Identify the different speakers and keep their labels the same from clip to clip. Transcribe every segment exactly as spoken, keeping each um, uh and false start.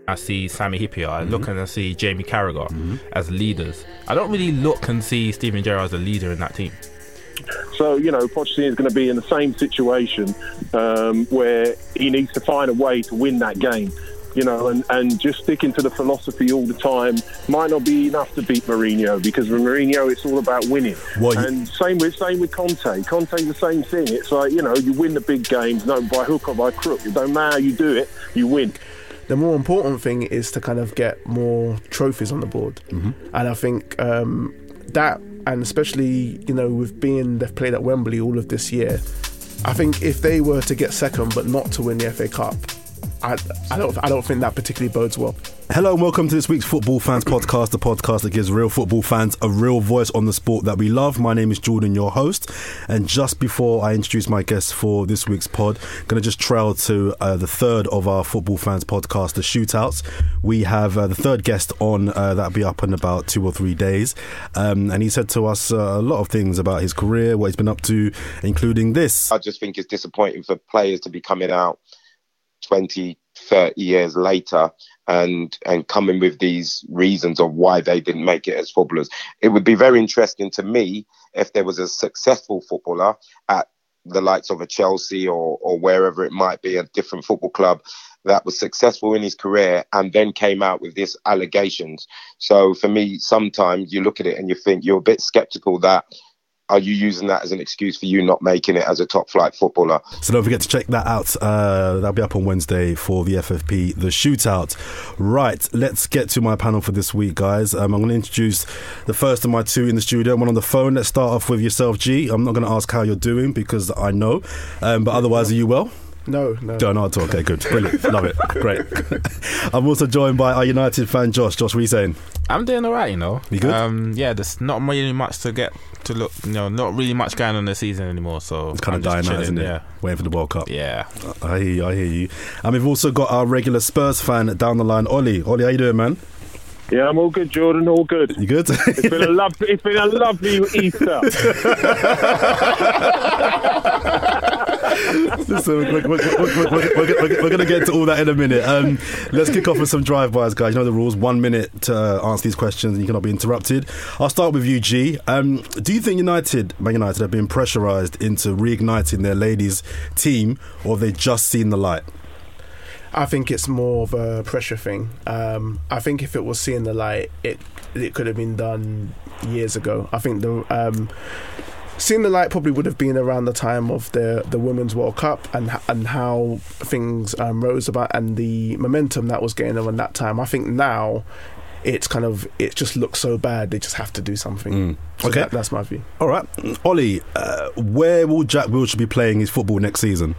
Speaker 1: I see Sami Hyypiä, I mm-hmm. look and I see Jamie Carragher
Speaker 2: mm-hmm.
Speaker 1: as leaders. I don't really look and see Steven Gerrard as a leader in that team.
Speaker 3: So, you know, Pochettino is going to be in the same situation um, where he needs to find a way to win that game. You know, and, and just sticking to the philosophy all the time might not be enough to beat Mourinho, because with Mourinho it's all about winning.
Speaker 2: What
Speaker 3: and you... same with same with Conte. Conte's the same thing. It's like, you know, you win the big games, no, by hook or by crook. It don't matter how you do it, you win.
Speaker 4: The more important thing is to kind of get more trophies on the board.
Speaker 2: Mm-hmm.
Speaker 4: And I think um, that, and especially, you know, with being they've played at Wembley all of this year, I think if they were to get second but not to win the F A Cup, I, I don't I don't think that particularly bodes well.
Speaker 2: Hello and welcome to this week's Football Fans Podcast, the podcast that gives real football fans a real voice on the sport that we love. My name is Jordan, your host, and just before I introduce my guests for this week's pod, I'm going to just trail to uh, the third of our Football Fans Podcast, the Shootouts. We have uh, the third guest on, uh, that'll be up in about two or three days, um, and he said to us uh, a lot of things about his career, what he's been up to, including this.
Speaker 5: I just think it's disappointing for players to be coming out twenty, thirty years later and and coming with these reasons of why they didn't make it as footballers. It would be very interesting to me if there was a successful footballer at the likes of a Chelsea or or wherever it might be, a different football club, that was successful in his career and then came out with these allegations. So for me, sometimes you look at it and you think you're a bit sceptical that, are you using that as an excuse for you not making it as a top flight footballer?
Speaker 2: So don't forget to check that out. Uh, that'll be up on Wednesday for the F F P, the Shootout. Right, let's get to my panel for this week, guys. Um, I'm going to introduce the first of my two in the studio. One on the phone. Let's start off with yourself, G. I'm not going to ask how you're doing because I know. Um, but otherwise, are you well?
Speaker 4: No, no.
Speaker 2: Don't know at all. Okay, good. Brilliant. Love it. Great. I'm also joined by our United fan, Josh. Josh, what are you saying?
Speaker 1: I'm doing all right, you know.
Speaker 2: You good?
Speaker 1: Um, yeah, there's not really much to get to look, you know, not really much going on this season anymore. So
Speaker 2: it's kind
Speaker 1: I'm
Speaker 2: of dying
Speaker 1: chilling,
Speaker 2: out, isn't it?
Speaker 1: Yeah.
Speaker 2: Waiting for the World Cup.
Speaker 1: Yeah.
Speaker 2: I hear you. I hear you. And we've also got our regular Spurs fan down the line, Ollie. Ollie, how you doing, man?
Speaker 3: Yeah, I'm all good, Jordan. All good.
Speaker 2: You good?
Speaker 3: It's been a lovely. It's been a lovely Easter.
Speaker 2: Listen, we're, we're, we're, we're, we're, we're going to get to all that in a minute. Um, let's kick off with some drive-bys, guys. You know the rules. One minute to uh, answer these questions, and you cannot be interrupted. I'll start with you, G. Um, do you think United, Man United, have been pressurised into reigniting their ladies' team, or have they just seen the light?
Speaker 4: I think it's more of a pressure thing. Um, I think if it was seeing the light, it it could have been done years ago. I think the um, seeing the light probably would have been around the time of the the Women's World Cup and and how things um, rose about and the momentum that was getting around that time. I think now it's kind of it just looks so bad. They just have to do something.
Speaker 2: Mm.
Speaker 4: So
Speaker 2: okay,
Speaker 4: that, that's my view.
Speaker 2: All right, Ollie, uh, where will Jack Wilshere be playing his football next season?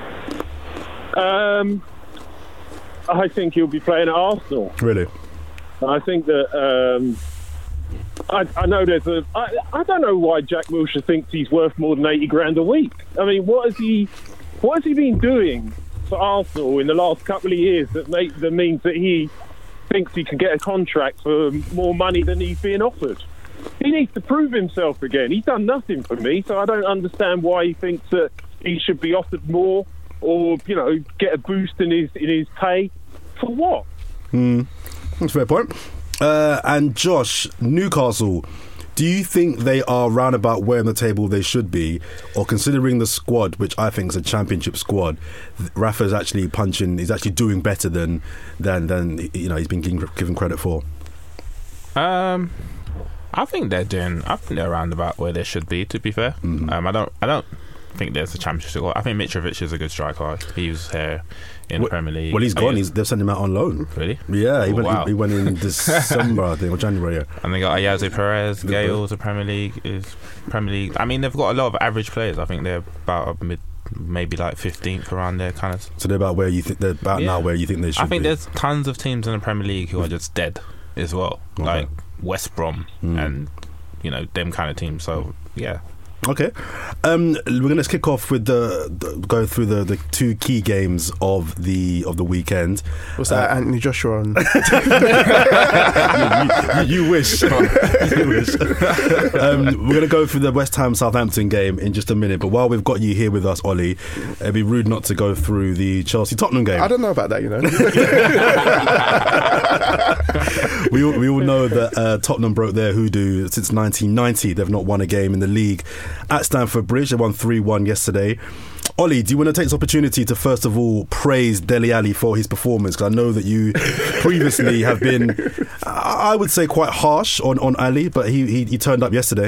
Speaker 3: Um. I think he'll be playing at Arsenal.
Speaker 2: Really?
Speaker 3: I think that um, I, I know there's a. I, I don't know why Jack Wilshere thinks he's worth more than eighty grand a week. I mean, what has he? What has he been doing for Arsenal in the last couple of years that make that means that he thinks he can get a contract for more money than he's being offered? He needs to prove himself again. He's done nothing for me, so I don't understand why he thinks that he should be offered more. Or, you know, get a boost in his in his pay. For what?
Speaker 2: Hmm. That's a fair point. Uh, and Josh, Newcastle, do you think they are round about where on the table they should be? Or considering the squad, which I think is a championship squad, Rafa's actually punching, he's actually doing better than, than, than you know, he's been given, given credit for?
Speaker 1: Um... I think they're doing. I think they're around about where they should be. To be fair, mm-hmm. um, I don't. I don't think there's a championship. I think Mitrovic is a good striker. He was here in
Speaker 2: well,
Speaker 1: the Premier League.
Speaker 2: Well, he's gone. He's, they've sent him out on loan.
Speaker 1: Really?
Speaker 2: Yeah, he,
Speaker 1: oh,
Speaker 2: went,
Speaker 1: wow.
Speaker 2: he, he went in December, I think, or January. Yeah.
Speaker 1: And they got Ayaze Perez. Gale's a Premier League. Is Premier League. I mean, they've got a lot of average players. I think they're about a mid. Maybe like fifteenth around there, kind of.
Speaker 2: So they're about where you think they're about yeah. now where you think they should.
Speaker 1: I think
Speaker 2: be.
Speaker 1: There's tons of teams in the Premier League who are just dead as well, okay. like West Brom mm. and you know them kind of teams. So yeah,
Speaker 2: Okay, um, we're going to kick off with the, the go through the, the two key games of the of the weekend.
Speaker 4: Was that uh, Anthony Joshua on?
Speaker 2: you, you, you wish. you wish. Um, we're going to go through the West Ham Southampton game in just a minute. But while we've got you here with us, Ollie, it'd be rude not to go through the Chelsea Tottenham game.
Speaker 4: I don't know about that, you know.
Speaker 2: we all, we all know that uh, Tottenham broke their hoodoo since nineteen ninety. They've not won a game in the league at Stamford Bridge. They won three one yesterday. Ollie, do you want to take this opportunity to first of all praise Dele Alli for his performance? Because I know that you previously have been, I would say, quite harsh on, on Ali, but he, he, he turned up yesterday.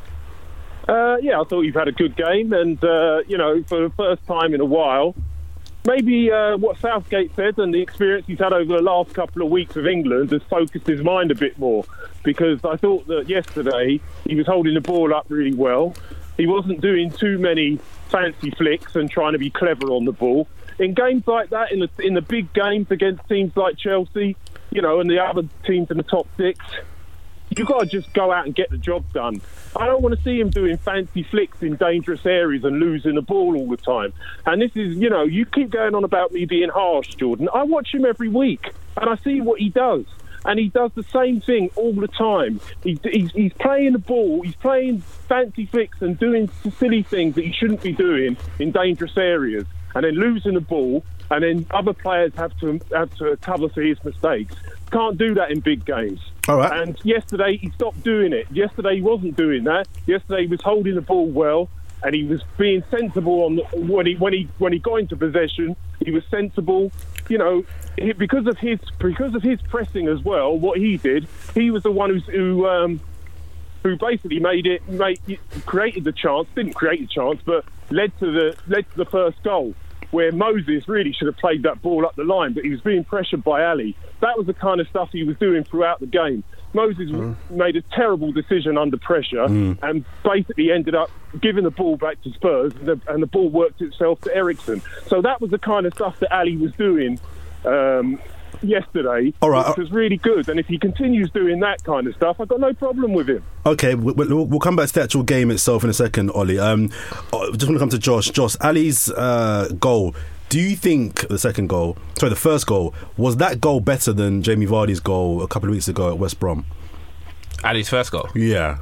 Speaker 3: Uh, yeah, I thought you've had a good game, and uh, you know, for the first time in a while, maybe uh, what Southgate said and the experience he's had over the last couple of weeks of England has focused his mind a bit more. Because I thought that yesterday he was holding the ball up really well. He wasn't doing too many fancy flicks and trying to be clever on the ball. In games like that, in the in the big games against teams like Chelsea, you know, and the other teams in the top six, you've got to just go out and get the job done. I don't want to see him doing fancy flicks in dangerous areas and losing the ball all the time. And this is, you know, you keep going on about me being harsh, Jordan. I watch him every week and I see what he does. And he does the same thing all the time. He, he's, he's playing the ball, he's playing fancy flicks and doing silly things that he shouldn't be doing in dangerous areas, and then losing the ball, and then other players have to have to cover for his mistakes. Can't do that in big games.
Speaker 2: All right.
Speaker 3: And yesterday he stopped doing it. Yesterday he wasn't doing that. Yesterday he was holding the ball well, and he was being sensible on the, when he when he when he got into possession. He was sensible. You know, he, because of his because of his pressing as well. What he did, he was the one who's, who um, who basically made it, made created the chance. Didn't create the chance, but led to the led to the first goal, where Moses really should have played that ball up the line, but he was being pressured by Ali. That was the kind of stuff he was doing throughout the game. Moses mm. made a terrible decision under pressure mm. and basically ended up giving the ball back to Spurs, and the, and the ball worked itself to Eriksen. So that was the kind of stuff that Ali was doing um, yesterday,
Speaker 2: All right.
Speaker 3: which was really good. And if he continues doing that kind of stuff, I've got no problem with him.
Speaker 2: Okay, we'll, we'll come back to the actual game itself in a second, Ollie. Um, I just want to come to Josh. Josh, Ali's uh, goal, do you think the second goal, sorry, the first goal, was that goal better than Jamie Vardy's goal a couple of weeks ago at West Brom?
Speaker 1: Ali's first goal?
Speaker 2: Yeah.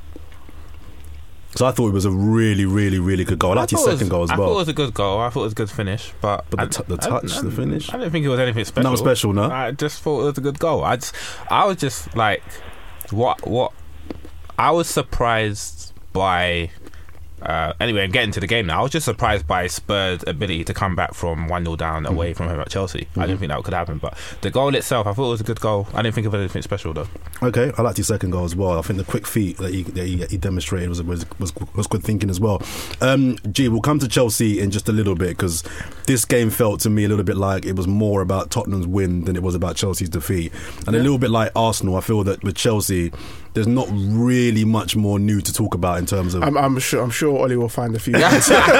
Speaker 2: So I thought it was a really, really, really good goal. I liked his second
Speaker 1: was,
Speaker 2: goal as
Speaker 1: I
Speaker 2: well.
Speaker 1: I thought it was a good goal. I thought it was a good finish. But,
Speaker 2: but the, t- the touch,
Speaker 1: I, I,
Speaker 2: the finish?
Speaker 1: I didn't think it was anything special.
Speaker 2: Not special, no?
Speaker 1: I just thought it was a good goal. I, just, I was just like, what, what? I was surprised by... Uh, anyway, I'm getting to the game now. I was just surprised by Spurs' ability to come back from one nil down mm-hmm. away from home at Chelsea. Mm-hmm. I didn't think that could happen, but the goal itself, I thought it was a good goal. I didn't think of anything special though.
Speaker 2: Okay, I liked his second goal as well. I think the quick feet that he, that he, he demonstrated was, was was was good thinking as well. Um, G, we'll come to Chelsea in just a little bit, because this game felt to me a little bit like it was more about Tottenham's win than it was about Chelsea's defeat, and yeah. a little bit like Arsenal. I feel that with Chelsea, there's not really much more new to talk about in terms of.
Speaker 4: I'm, I'm sure. I'm sure Ollie will find a few.
Speaker 2: But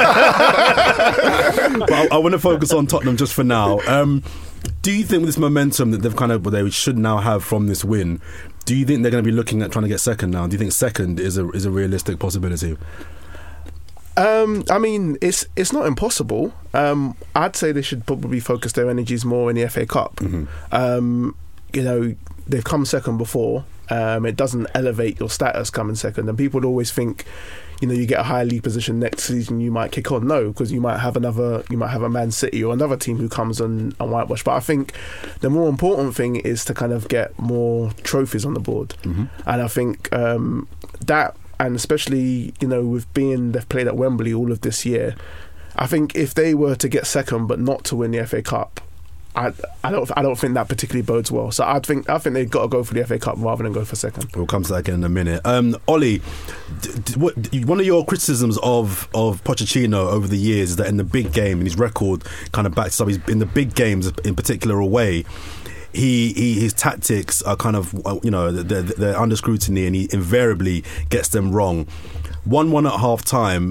Speaker 2: I, I want to focus on Tottenham just for now. Um, do you think with this momentum that they've kind of they should now have from this win, do you think they're going to be looking at trying to get second now? Do you think second is a is a realistic possibility?
Speaker 4: Um, I mean, it's it's not impossible. Um, I'd say they should probably focus their energies more in the F A Cup. Mm-hmm. Um, you know, they've come second before. Um, it doesn't elevate your status coming second, and people always think, you know, you get a higher league position next season, you might kick on. No, because you might have another, you might have a Man City or another team who comes and, and whitewash. But I think the more important thing is to kind of get more trophies on the board, mm-hmm. and I think um, that, and especially, you know, with being they've played at Wembley all of this year, I think if they were to get second but not to win the F A Cup, I, I don't I don't think that particularly bodes well. So I think I think they've got to go for the F A Cup rather than go for second.
Speaker 2: We'll come to that again in a minute. Um, Ollie, d- d- what, one of your criticisms of, of Pochettino over the years is that in the big game, and his record kind of backs up, he's in the big games in particular away, He, he his tactics are kind of, you know, they're, they're under scrutiny, and he invariably gets them wrong. one one at half time.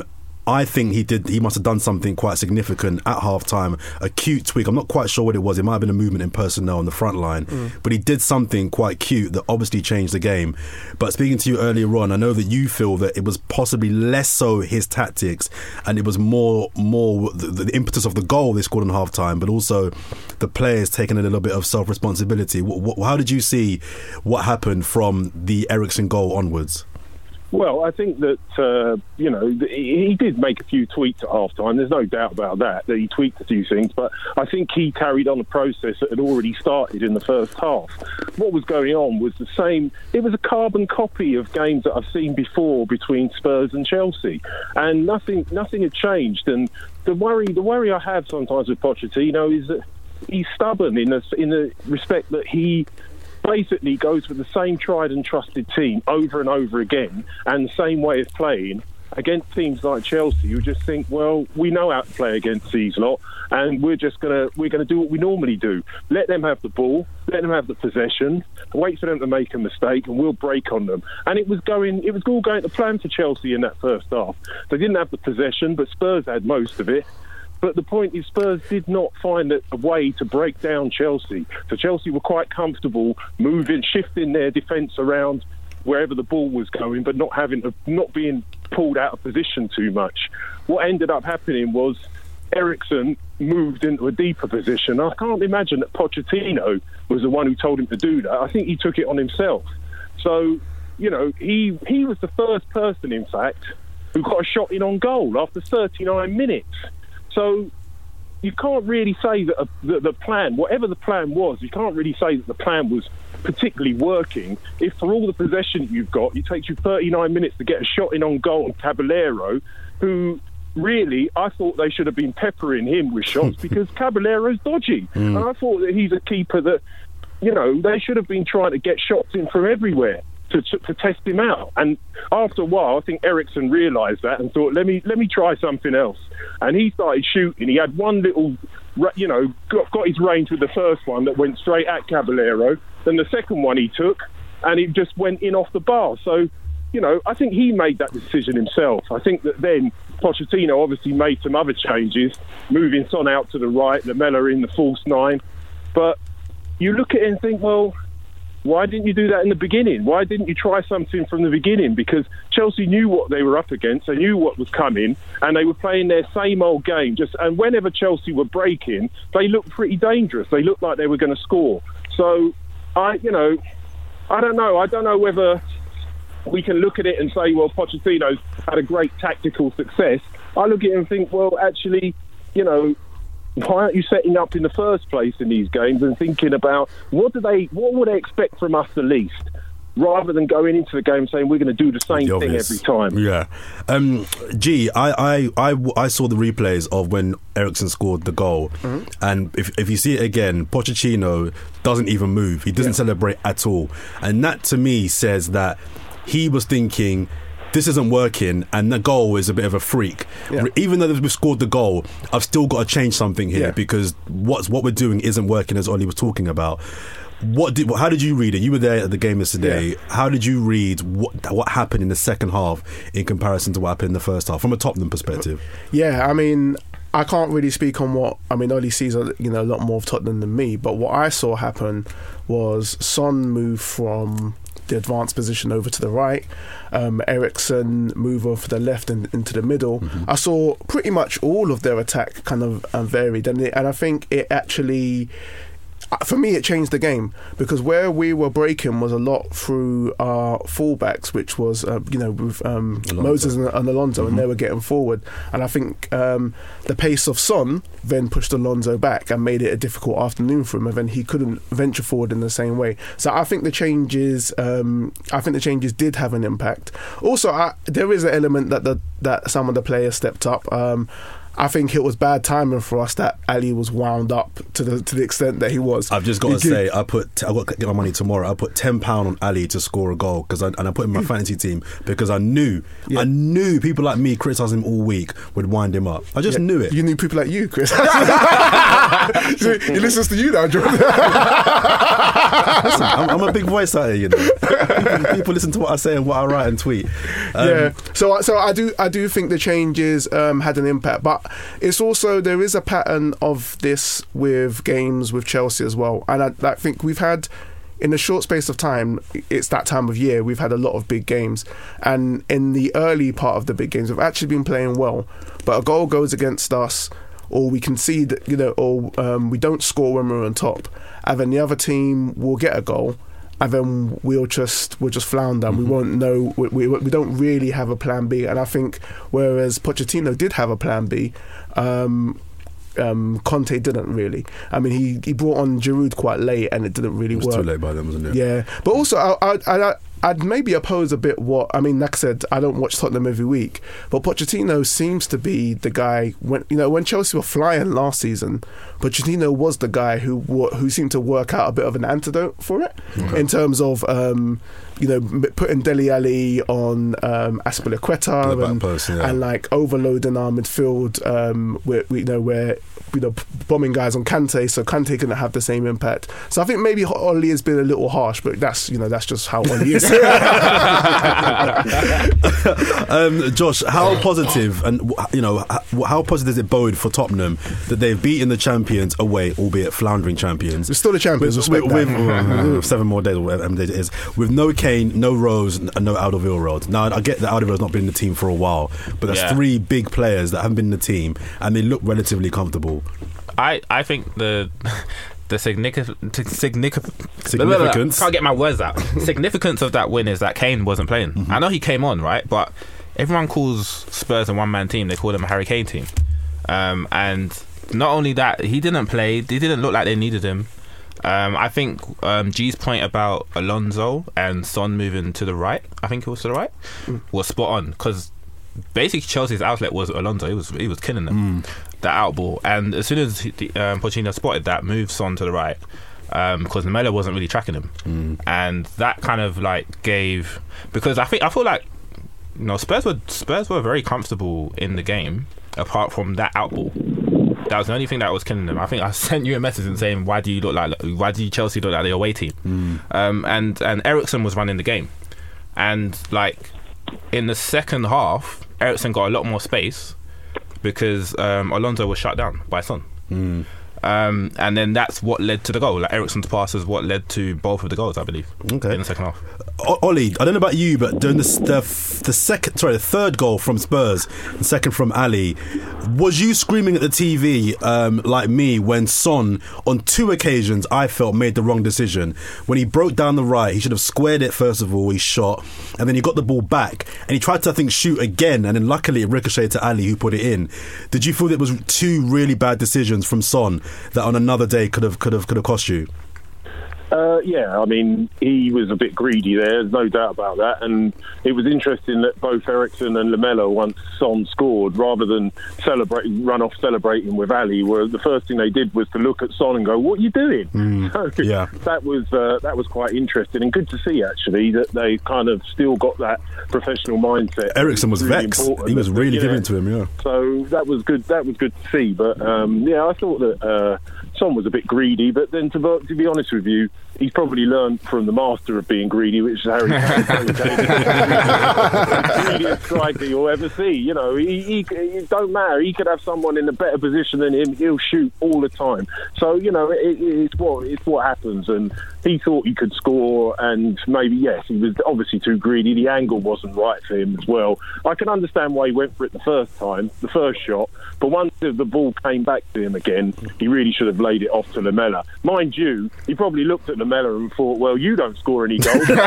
Speaker 2: I think he did. He must have done something quite significant at halftime. A cute tweak. I'm not quite sure what it was. It might have been a movement in personnel on the front line, mm. but he did something quite cute that obviously changed the game. But speaking to you earlier on, I know that you feel that it was possibly less so his tactics, and it was more more the, the impetus of the goal they scored in halftime, but also the players taking a little bit of self responsibility. What, what, how did you see what happened from the Eriksen goal onwards?
Speaker 3: Well, I think that, uh, you know, he did make a few tweaks at half-time. There's no doubt about that, that he tweaked a few things. But I think he carried on a process that had already started in the first half. What was going on was the same. It was a carbon copy of games that I've seen before between Spurs and Chelsea. And nothing nothing had changed. And the worry, the worry I have sometimes with Pochettino is that he's stubborn in the, in the respect that he basically goes with the same tried and trusted team over and over again and the same way of playing against teams like Chelsea, who just think, well, we know how to play against these lot, and we're just gonna we're gonna do what we normally do. Let them have the ball, let them have the possession, wait for them to make a mistake, and we'll break on them. And it was going, it was all going to plan for Chelsea in that first half. They didn't have the possession, but Spurs had most of it. But the point is, Spurs did not find a way to break down Chelsea. So Chelsea were quite comfortable moving, shifting their defence around wherever the ball was going, but not having to, not being pulled out of position too much. What ended up happening was Eriksen moved into a deeper position. I can't imagine that Pochettino was the one who told him to do that. I think he took it on himself. So, you know, he he was the first person, in fact, who got a shot in on goal after thirty-nine minutes. So you can't really say that, a, that the plan, whatever the plan was, you can't really say that the plan was particularly working if for all the possession you've got, it takes you thirty-nine minutes to get a shot in on goal on Caballero, who really, I thought they should have been peppering him with shots because Caballero's dodgy. Mm. And I thought that he's a keeper that, you know, they should have been trying to get shots in from everywhere to, to, to test him out. And after a while, I think Eriksen realised that and thought, let me let me try something else. And he started shooting. He had one little, you know, got, got his range with the first one that went straight at Caballero. Then the second one he took, and it just went in off the bar. So, you know, I think he made that decision himself. I think that then Pochettino obviously made some other changes, moving Son out to the right, Lamela in the false nine. But you look at it and think, well, why didn't you do that in the beginning? Why didn't you try something from the beginning? Because Chelsea knew what they were up against, they knew what was coming, and they were playing their same old game. Just and whenever Chelsea were breaking, they looked pretty dangerous. They looked like they were going to score. So, I, you know, I don't know. I don't know whether we can look at it and say, well, Pochettino's had a great tactical success. I look at it and think, well, actually, you know, why aren't you setting up in the first place in these games and thinking about what do they, what would they expect from us the least, rather than going into the game saying we're going to do the same the thing every time.
Speaker 2: Yeah. Um, G, I, I, I, I saw the replays of when Eriksen scored the goal, mm-hmm. and if if you see it again, Pochettino doesn't even move. He doesn't yeah. celebrate at all, and that to me says that he was thinking, this isn't working, and the goal is a bit of a freak. Yeah. Even though we've scored the goal, I've still got to change something here yeah. because what's what we're doing isn't working, as Ollie was talking about. What did? How did you read it? You were there at the game yesterday. Yeah. How did you read what what happened in the second half in comparison to what happened in the first half from a Tottenham perspective?
Speaker 4: Yeah, I mean, I can't really speak on what I mean. Ollie sees a, you know a lot more of Tottenham than me, but what I saw happen was Son move from the advanced position over to the right, um, Eriksen move over to the left and into the middle. Mm-hmm. I saw pretty much all of their attack kind of um, varied, and it, and I think it actually, for me, it changed the game because where we were breaking was a lot through our fullbacks, which was uh, you know with um, Moses and, and Alonso, mm-hmm. and they were getting forward. And I think um, the pace of Son then pushed Alonso back and made it a difficult afternoon for him, and then he couldn't venture forward in the same way. So I think the changes, um, I think the changes did have an impact. Also, I, there is an element that the, that some of the players stepped up. Um, I think it was bad timing for us that Ali was wound up to the to the extent that he was.
Speaker 2: I've just got
Speaker 4: He
Speaker 2: to
Speaker 4: did-
Speaker 2: say, I put I got to get my money tomorrow. I put ten pound on Ali to score a goal because I, and I put him in my fantasy team because I knew
Speaker 4: Yeah.
Speaker 2: I knew people like me criticising him all week would wind him up. I just
Speaker 4: Yeah,
Speaker 2: knew it.
Speaker 4: You knew people like you, Chris. So he listens to you now, Jordan.
Speaker 2: Listen, I'm, I'm a big voice out here, you know. People, people listen to what I say and what I write and tweet. Um,
Speaker 4: Yeah, so so I do I do think the changes um, had an impact, but it's also there is a pattern of this with games with Chelsea as well, and I, I think we've had in a short space of time. It's that time of year we've had a lot of big games, and in the early part of the big games we've actually been playing well, but a goal goes against us, or we concede, you know, or um, we don't score when we're on top, and then the other team will get a goal. And then we'll just we'll just flounder. Mm-hmm. We won't know. We, we we don't really have a plan B. And I think whereas Pochettino did have a plan B, um, um, Conte didn't really. I mean, he, he brought on Giroud quite late, and it didn't really
Speaker 2: it was
Speaker 4: work.
Speaker 2: too late by then, wasn't it?
Speaker 4: Yeah, but also I I. I I'd maybe oppose a bit what I mean. Like I said, I don't watch Tottenham every week, but Pochettino seems to be the guy. When you know when Chelsea were flying last season, Pochettino was the guy who who seemed to work out a bit of an antidote for it
Speaker 2: Okay.
Speaker 4: in terms of um, you know m- putting Dele Alli on um, Aspilicueta
Speaker 2: On the back
Speaker 4: and,
Speaker 2: post, yeah.
Speaker 4: and like overloading our midfield. Um, where you know where you know bombing guys on Kante, so Kante couldn't have the same impact. So I think maybe Oli has been a little harsh, but that's you know that's just how Oli is.
Speaker 2: um, Josh, how positive and you know how, how positive is it bode for Tottenham that they've beaten the champions away, albeit floundering champions?
Speaker 4: We're still the champions.
Speaker 2: With,
Speaker 4: Respect
Speaker 2: with,
Speaker 4: that.
Speaker 2: with seven more days, or whatever days it is, with no Kane, no Rose, and no Alderweireld. Now I get that Alderweireld's not been in the team for a while, but that's
Speaker 1: Yeah.
Speaker 2: three big players that haven't been in the team, and they look relatively comfortable.
Speaker 1: I, I think the the significant significant
Speaker 2: Significance.
Speaker 1: can't get my words out. Significance of that win is that Kane wasn't playing.
Speaker 2: Mm-hmm.
Speaker 1: I know he came on, right, but everyone calls Spurs a one man team. They call them a Harry Kane team, um, and not only that, he didn't play. They didn't look like they needed him. Um, I think um, G's point about Alonso and Son moving to the right, I think it was to the right, mm. was spot on, because basically Chelsea's outlet was Alonso. He was he was killing them, mm. that out ball. And as soon as he, um, Pochettino spotted that, moved Son to the right, because um, Lamela wasn't really tracking him, mm. and that kind of like gave, because I think I feel like you know Spurs were Spurs were very comfortable in the game apart from that out ball. That was the only thing that was killing them. I think I sent you a message and saying, "Why do you look like? Why do you Chelsea look like the away team?" Mm. Um, and and Eriksen was running the game, and like in the second half, Eriksen got a lot more space because um, Alonso was shut down by Son. Mm. Um, and then that's what led to the goal. Like Eriksen's pass is what led to both of the goals, I believe. Okay. In the second half.
Speaker 2: O- Ollie, I don't know about you, but during the the, the second, sorry, the third goal from Spurs, the second from Ali, was you screaming at the T V um, like me when Son, on two occasions, I felt made the wrong decision? When he broke down the right, he should have squared it first of all. He shot, and then he got the ball back, and he tried to, I think, shoot again, and then luckily it ricocheted to Ali, who put it in. Did you feel that it was two really bad decisions from Son that on another day could have could have could have cost you?
Speaker 3: Uh, yeah, I mean, he was a bit greedy there, there's no doubt about that. And it was interesting that both Eriksen and Lamela, once Son scored, rather than celebrate, run off celebrating with Ali, were the first thing they did was to look at Son and go, "What are you doing?" Mm, so
Speaker 2: yeah.
Speaker 3: that was uh, that was quite interesting and good to see, actually, that they kind of still got that professional mindset.
Speaker 2: Eriksen was
Speaker 3: really
Speaker 2: vexed. He was really
Speaker 3: yeah.
Speaker 2: giving it to him, yeah.
Speaker 3: So that was good. That was good to see. But um, yeah, I thought that uh, Son was a bit greedy. But then, to, to be honest with you, he's probably learned from the master of being greedy, which is Harry Kane. The greediest striker you'll ever see. You know, he, he, it don't matter. He could have someone in a better position than him. He'll shoot all the time. So you know, it, it's what it's what happens. And he thought he could score, and maybe yes, he was obviously too greedy. The angle wasn't right for him as well. I can understand why he went for it the first time, the first shot. But once the ball came back to him again, he really should have laid it off to Lamela. Mind you, he probably looked at Lamela and thought, well, you don't score any goals. So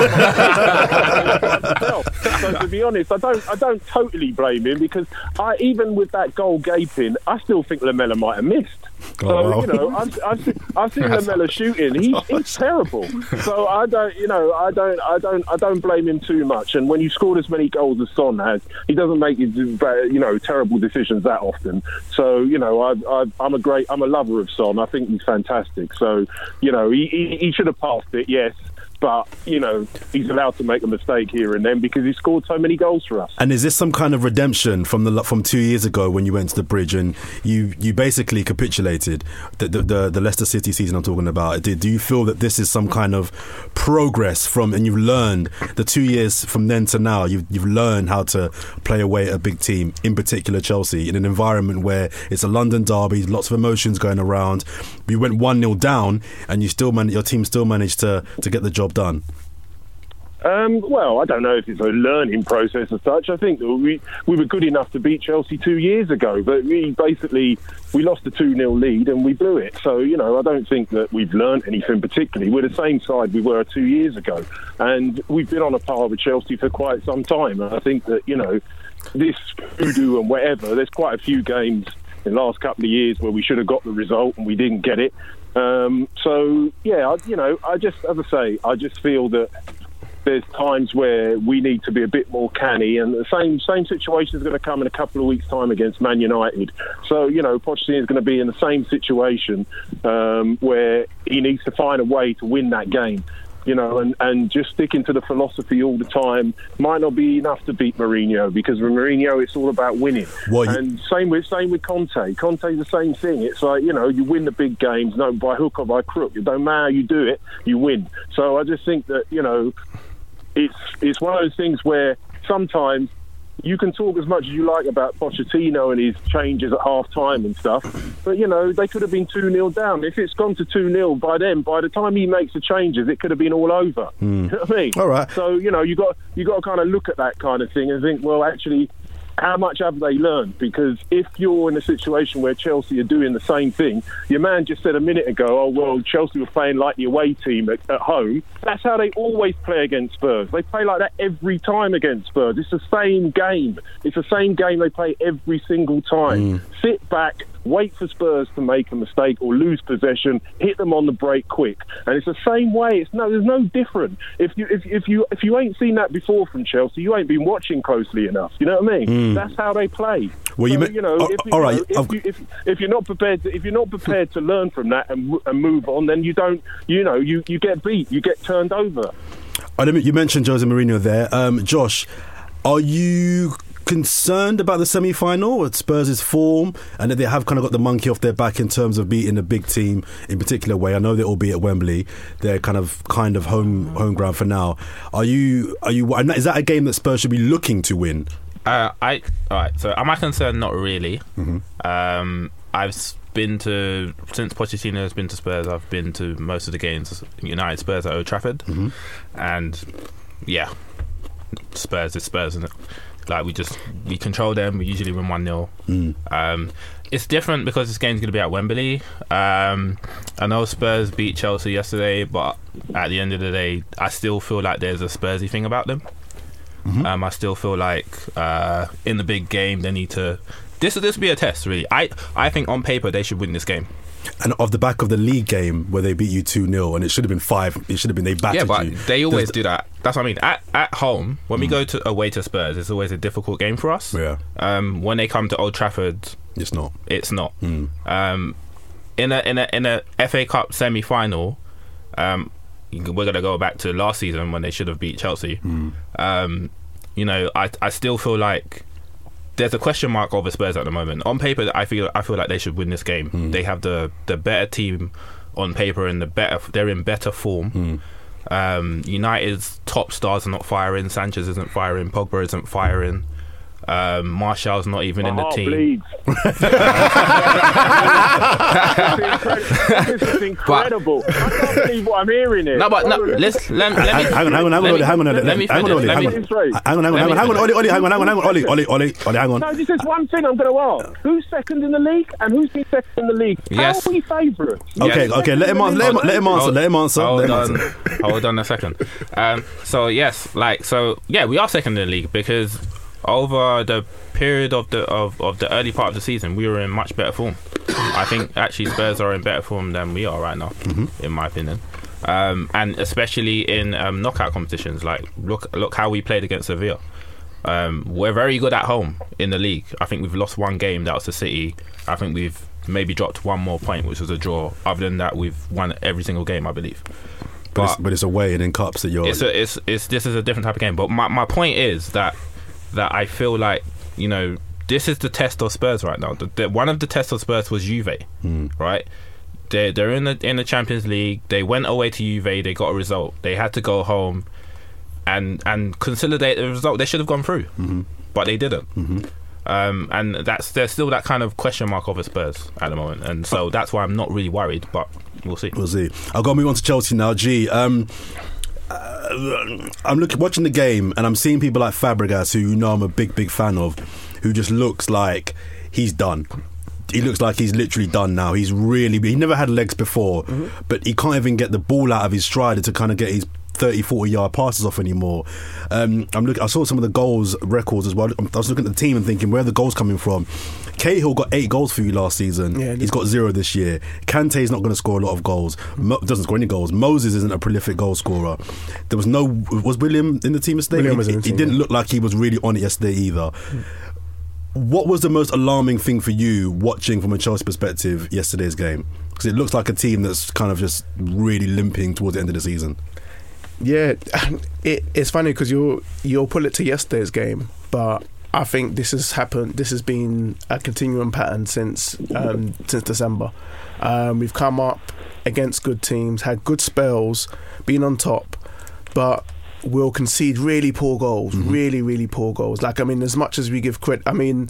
Speaker 3: to be honest, I don't I don't totally blame him, because I, even with that goal gaping, I still think Lamela might have missed. So,
Speaker 2: Oh, wow.
Speaker 3: you know, I've, I've, seen- I've seen Lamella shooting. He's, he's terrible. So I don't, you know, I don't, I don't, I don't blame him too much. And when you scored as many goals as Son has, he doesn't make, you know, terrible decisions that often. So, you know, I, I, I'm a great, I'm a lover of Son. I think he's fantastic. So, you know, he, he, he should have passed it, yes. But, you know, he's allowed to make a mistake here and then because he scored so many goals for us.
Speaker 2: And is this some kind of redemption from the from two years ago when you went to the Bridge and you, you basically capitulated the, the the the Leicester City season I'm talking about? Do, do you feel that this is some kind of progress from, and you've learned the two years from then to now, you've you've learned how to play away at a big team, in particular Chelsea, in an environment where it's a London derby, lots of emotions going around. You went one nil down and you still man- your team still managed to to get the job done.
Speaker 3: Um, well, I don't know if it's a learning process as such. I think that we we were good enough to beat Chelsea two years ago, but we basically we lost a two nil lead and we blew it. So, you know, I don't think that we've learned anything particularly. We're the same side we were two years ago, and we've been on a par with Chelsea for quite some time. And I think that, you know, this voodoo and whatever, there's quite a few games in the last couple of years where we should have got the result and we didn't get it. Um, so, yeah, I, you know, I just, as I say, I just feel that there's times where we need to be a bit more canny, and the same same situation is going to come in a couple of weeks' time against Man United. So, you know, Pochettino is going to be in the same situation um, where he needs to find a way to win that game. You know, and, and just sticking to the philosophy all the time might not be enough to beat Mourinho, because with Mourinho it's all about winning.
Speaker 2: Well, you-
Speaker 3: and same with same with Conte. Conte's the same thing. It's like, you know, you win the big games, no, by hook or by crook. It don't matter how you do it, you win. So I just think that, you know, it's it's one of those things where sometimes you can talk as much as you like about Pochettino and his changes at half time and stuff, but, you know, they could have been two nil down. If it's gone to two nil by then, by the time he makes the changes, it could have been all over.
Speaker 2: Mm.
Speaker 3: You know what I mean?
Speaker 2: All right.
Speaker 3: So, you know, you got you got to kind of look at that kind of thing and think, well, actually, how much have they learned? Because if you're in a situation where Chelsea are doing the same thing, your man just said a minute ago, oh, well, Chelsea were playing like the away team at, at home. That's how they always play against Spurs. They play like that every time against Spurs. It's the same game. It's the same game they play every single time. Mm. Sit back, wait for Spurs to make a mistake or lose possession, hit them on the break quick. And it's the same way. It's no, there's no different. If you if, if you if you ain't seen that before from Chelsea, you ain't been watching closely enough. You know what I mean? Mm. That's how they play.
Speaker 2: Well,
Speaker 3: so,
Speaker 2: you, ma-
Speaker 3: you know,
Speaker 2: oh,
Speaker 3: if, you,
Speaker 2: all right.
Speaker 3: know, if, you, if if you're not prepared, to, if you're not prepared to learn from that and, and move on, then you don't. You know, you, you get beat, you get turned over.
Speaker 2: Oh, you mentioned Jose Mourinho there, um, Josh. Are you concerned about the semi-final with Spurs' form and that they have kind of got the monkey off their back in terms of beating a big team in particular way? I know they'll be at Wembley. They're kind of kind of home home ground for now. Are you are you is that a game that Spurs should be looking to win?
Speaker 1: Uh, I all right. So am I concerned? Not really.
Speaker 2: Mm-hmm.
Speaker 1: Um, I've been to since Pochettino has been to Spurs. I've been to most of the games United Spurs at Old Trafford,
Speaker 2: mm-hmm.
Speaker 1: and yeah, Spurs is Spurs, isn't it? Like we just we control them. We usually win one nil.
Speaker 2: Mm.
Speaker 1: Um, it's different because this game's going to be at Wembley. Um, I know Spurs beat Chelsea yesterday, but at the end of the day, I still feel like there's a Spursy thing about them. Mm-hmm. Um, I still feel like uh, in the big game they need to. This this will be a test, really. I I think on paper they should win this game.
Speaker 2: And off the back of the league game where they beat you two nil and it should have been five, it should have been they battered
Speaker 1: yeah, but
Speaker 2: you.
Speaker 1: They always
Speaker 2: Does
Speaker 1: do that. That's what I mean. At at home, when mm. we go to away to Spurs, it's always a difficult game for us.
Speaker 2: Yeah.
Speaker 1: Um, when they come to Old Trafford,
Speaker 2: it's not.
Speaker 1: It's not.
Speaker 2: Mm.
Speaker 1: Um, in a in a in a F A Cup semi final, um, we're gonna go back to last season when they should have beat Chelsea.
Speaker 2: Mm.
Speaker 1: Um, you know, I I still feel like there's a question mark over Spurs at the moment. On paper, I feel I feel like they should win this game. Mm. They have the, the better team on paper and the better. They're in better form.
Speaker 2: Mm.
Speaker 1: Um, United's top stars are not firing. Sanchez isn't firing. Pogba isn't firing. Um, Martial's not even
Speaker 3: My
Speaker 1: in the
Speaker 3: heart
Speaker 1: team.
Speaker 3: Bleeds. This is incredible. But, I can't believe what I'm hearing here.
Speaker 1: No, but no. Let's let, let me.
Speaker 2: Hang on, hang on, hang on,
Speaker 1: let
Speaker 2: hang on,
Speaker 1: let me
Speaker 2: hang on,
Speaker 1: finish.
Speaker 2: hang on,
Speaker 1: Let me-
Speaker 2: hang on, hang on, hang on, hang on, Ollie, Ollie, hang on, hang on, hang on, Ollie, Ollie, Ollie, Ollie, hang on.
Speaker 3: No, this is one thing I'm going to ask. Who's second in the league and who's been second in the league?
Speaker 1: Yes.
Speaker 3: How are we favourites?
Speaker 2: Okay,
Speaker 1: Yes.
Speaker 2: okay, let him answer, let him, let him answer,
Speaker 1: Hold-
Speaker 2: let him answer,
Speaker 1: Hold
Speaker 2: let him
Speaker 1: on,
Speaker 2: answer.
Speaker 1: hold on a second. Um, so yes, like so, yeah, we are second in the league because over the period of the of, of the early part of the season, we were in much better form. I think actually Spurs are in better form than we are right now, mm-hmm. in my opinion. Um, and especially in um, knockout competitions. Like look, look how we played against Sevilla. Um, we're very good at home in the league. I think we've lost one game. That was the City. I think we've maybe dropped one more point, which was a draw. Other than that, we've won every single game, I believe.
Speaker 2: But,
Speaker 1: But,
Speaker 2: it's, but it's away and in cups that you're.
Speaker 1: it's, a, it's it's this is a different type of game. But my my point is that that I feel like, you know, this is the test of Spurs right now. The, the, one of the tests of Spurs was Juve,
Speaker 2: Mm.
Speaker 1: right? They're they're in the in the Champions League. They went away to Juve. They got a result. They had to go home and and consolidate the result. They should have gone through,
Speaker 2: Mm-hmm.
Speaker 1: but they didn't.
Speaker 2: Mm-hmm.
Speaker 1: Um, and that's there's still that kind of question mark over Spurs at the moment, and so that's why I'm not really worried. But we'll see.
Speaker 2: We'll see. I've got to move on to Chelsea now. G. Um, uh, I'm looking, watching the game, and I'm seeing people like Fabregas, who you know I'm a big, big fan of, who just looks like he's done. He looks like he's literally done now. He's really... He never had legs before, mm-hmm. but he can't even get the ball out of his stride to kind of get his thirty, forty yard passes off anymore. Um, I'm look, I saw some of the goals records as well. I was looking at the team and thinking, where are the goals coming from? Cahill got eight goals for you last season. Yeah, he's got zero this year. Kante's not going to score a lot of goals. Mo- doesn't score any goals. Moses isn't a prolific goal scorer. There was no... Was William in the team yesterday?
Speaker 4: William
Speaker 2: he,
Speaker 4: was in the
Speaker 2: he
Speaker 4: team,
Speaker 2: didn't
Speaker 4: yeah.
Speaker 2: look like he was really on it yesterday either. Mm. What was the most alarming thing for you watching from a Chelsea perspective yesterday's game? Because it looks like a team that's kind of just really limping towards the end of the season.
Speaker 4: Yeah, it, it's funny because you'll you'll pull it to yesterday's game, but I think this has happened. This has been a continuing pattern since um, since December. Um, we've come up against good teams, had good spells, been on top, but we'll concede really poor goals, mm-hmm. really, really poor goals. Like, I mean, as much as we give credit, I mean,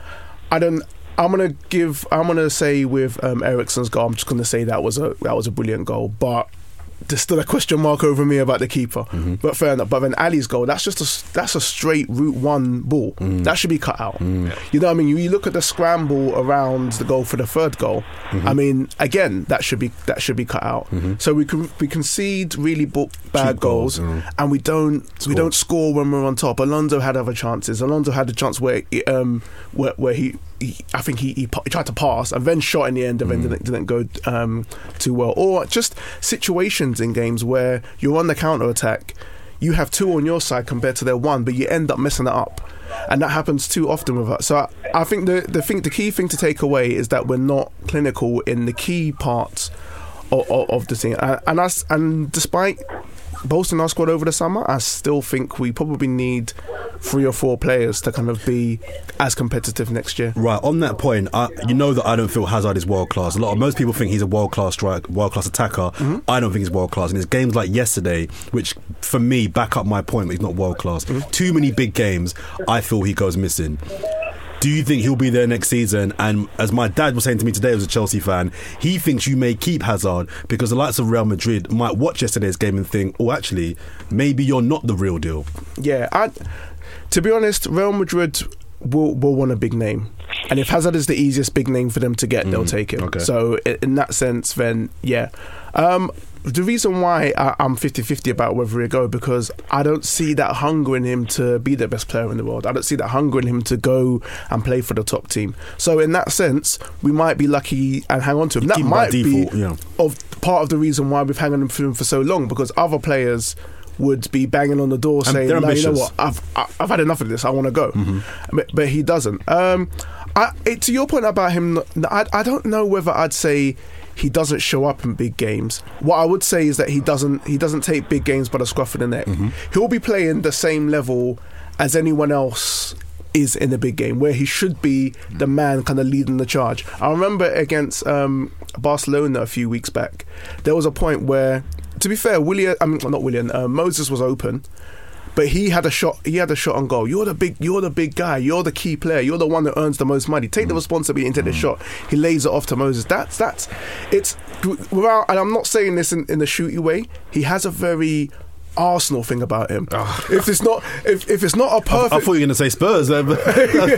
Speaker 4: I don't. I'm gonna give. I'm gonna say with um, Eriksen's goal, I'm just gonna say that was a that was a brilliant goal, but there's still a question mark over me about the keeper. Mm-hmm. But fair enough. But then Ali's goal, that's just a that's a straight route one ball. Mm. That should be cut out. Mm. You know what I mean? You, you look at the scramble around the goal for the third goal. Mm-hmm. I mean, again, that should be that should be cut out. Mm-hmm. So we can we concede really bo- bad
Speaker 2: Cheap
Speaker 4: goals,
Speaker 2: goals mm.
Speaker 4: and we don't
Speaker 2: score.
Speaker 4: we don't score when we're on top. Alonso had other chances. Alonso had a chance where um where, where he. He, I think he, he, he tried to pass and then shot in the end and then mm. didn't, didn't go um, too well. Or just situations in games where you're on the counter attack, you have two on your side compared to their one, but you end up messing it up, and that happens too often with us. So I, I think the the thing, the key thing to take away is that we're not clinical in the key parts of, of, of the team, and and, us, and despite bolstering our squad over the summer, I still think we probably need three or four players to kind of be as competitive next year.
Speaker 2: Right, on that point, I, you know that I don't feel Hazard is world class. A lot of most people think he's a world class strike, world class attacker. Mm-hmm. I don't think he's world class. And it's games like yesterday, which for me back up my point that he's not world class. Mm-hmm. Too many big games, I feel he goes missing. Do you think he'll be there next season? And as my dad was saying to me today, as a Chelsea fan, he thinks you may keep Hazard because the likes of Real Madrid might watch yesterday's game and think, oh, actually, maybe you're not the real deal.
Speaker 4: Yeah, I, to be honest, Real Madrid will will want a big name. And if Hazard is the easiest big name for them to get, mm, they'll take it. Okay. So in that sense, then, yeah. Um, the reason why I, I'm fifty-fifty about whether he'll go, because I don't see that hunger in him to be the best player in the world. I don't see that hunger in him to go and play for the top team. So in that sense, we might be lucky and hang on to him. That might default, be yeah. of part of the reason why we've hung on to him for so long, because other players would be banging on the door and saying, no, you know what, I've I've had enough of this, I want to go. Mm-hmm. But, but he doesn't. Um, I, it, to your point about him, I, I don't know whether I'd say he doesn't show up in big games. What I would say is that he doesn't he doesn't take big games by the scruff of the neck. Mm-hmm. He'll be playing the same level as anyone else is in a big game, where he should be the man kind of leading the charge. I remember against um, Barcelona a few weeks back, there was a point where, to be fair, Willian, I mean not Willian, uh, Moses was open, but he had a shot. He had a shot on goal. You're the big. You're the big guy. You're the key player. You're the one that earns the most money. Take mm. the responsibility and take mm. the shot. He lays it off to Moses. That's that's. It's without. And I'm not saying this in, in a shooty way. He has a very Arsenal thing about him. Oh. If it's not, if, if it's not a perfect,
Speaker 2: I, I thought you were going to say Spurs there, but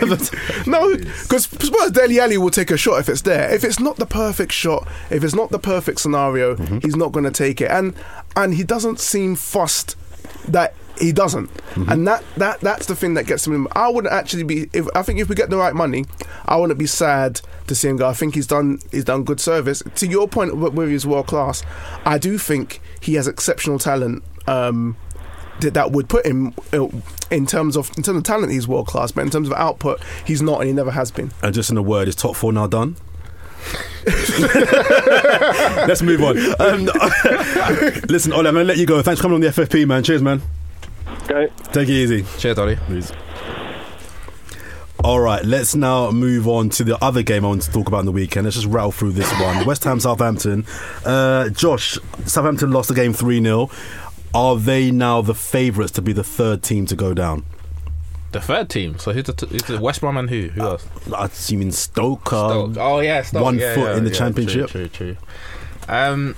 Speaker 4: no, because Spurs Dele Alli will take a shot if it's there. If it's not the perfect shot, if it's not the perfect scenario, mm-hmm. he's not going to take it. And and he doesn't seem fussed that he doesn't,
Speaker 2: Mm-hmm.
Speaker 4: and that, that that's the thing that gets him. I wouldn't actually be. If I think if we get the right money, I wouldn't be sad to see him go. I think he's done he's done good service. To your point, where he's world class, I do think he has exceptional talent. Um, that, that would put him uh, in terms of in terms of talent, he's world class, but in terms of output, he's not, and he never has been.
Speaker 2: And just in a word, is top four now done? Let's move on. Um, listen, Ollie, I'm going to let you go. Thanks for coming on the F F P, man. Cheers, man.
Speaker 3: Okay.
Speaker 2: Take it easy.
Speaker 1: Cheers, Ollie.
Speaker 2: Please. All right, let's now move on to the other game I want to talk about in the weekend. Let's just rattle through this one. West Ham, Southampton. Uh, Josh, Southampton lost the game three nil. Are they now the favourites to be the third team to go down?
Speaker 1: The third team. So who's the, t- who's the West Brom and who? Who else?
Speaker 2: I assume Stoke. Um,
Speaker 1: Stoke. Oh yeah, Stoke.
Speaker 2: one
Speaker 1: yeah,
Speaker 2: foot
Speaker 1: yeah,
Speaker 2: in the
Speaker 1: yeah,
Speaker 2: Championship.
Speaker 1: True, true, true. Um,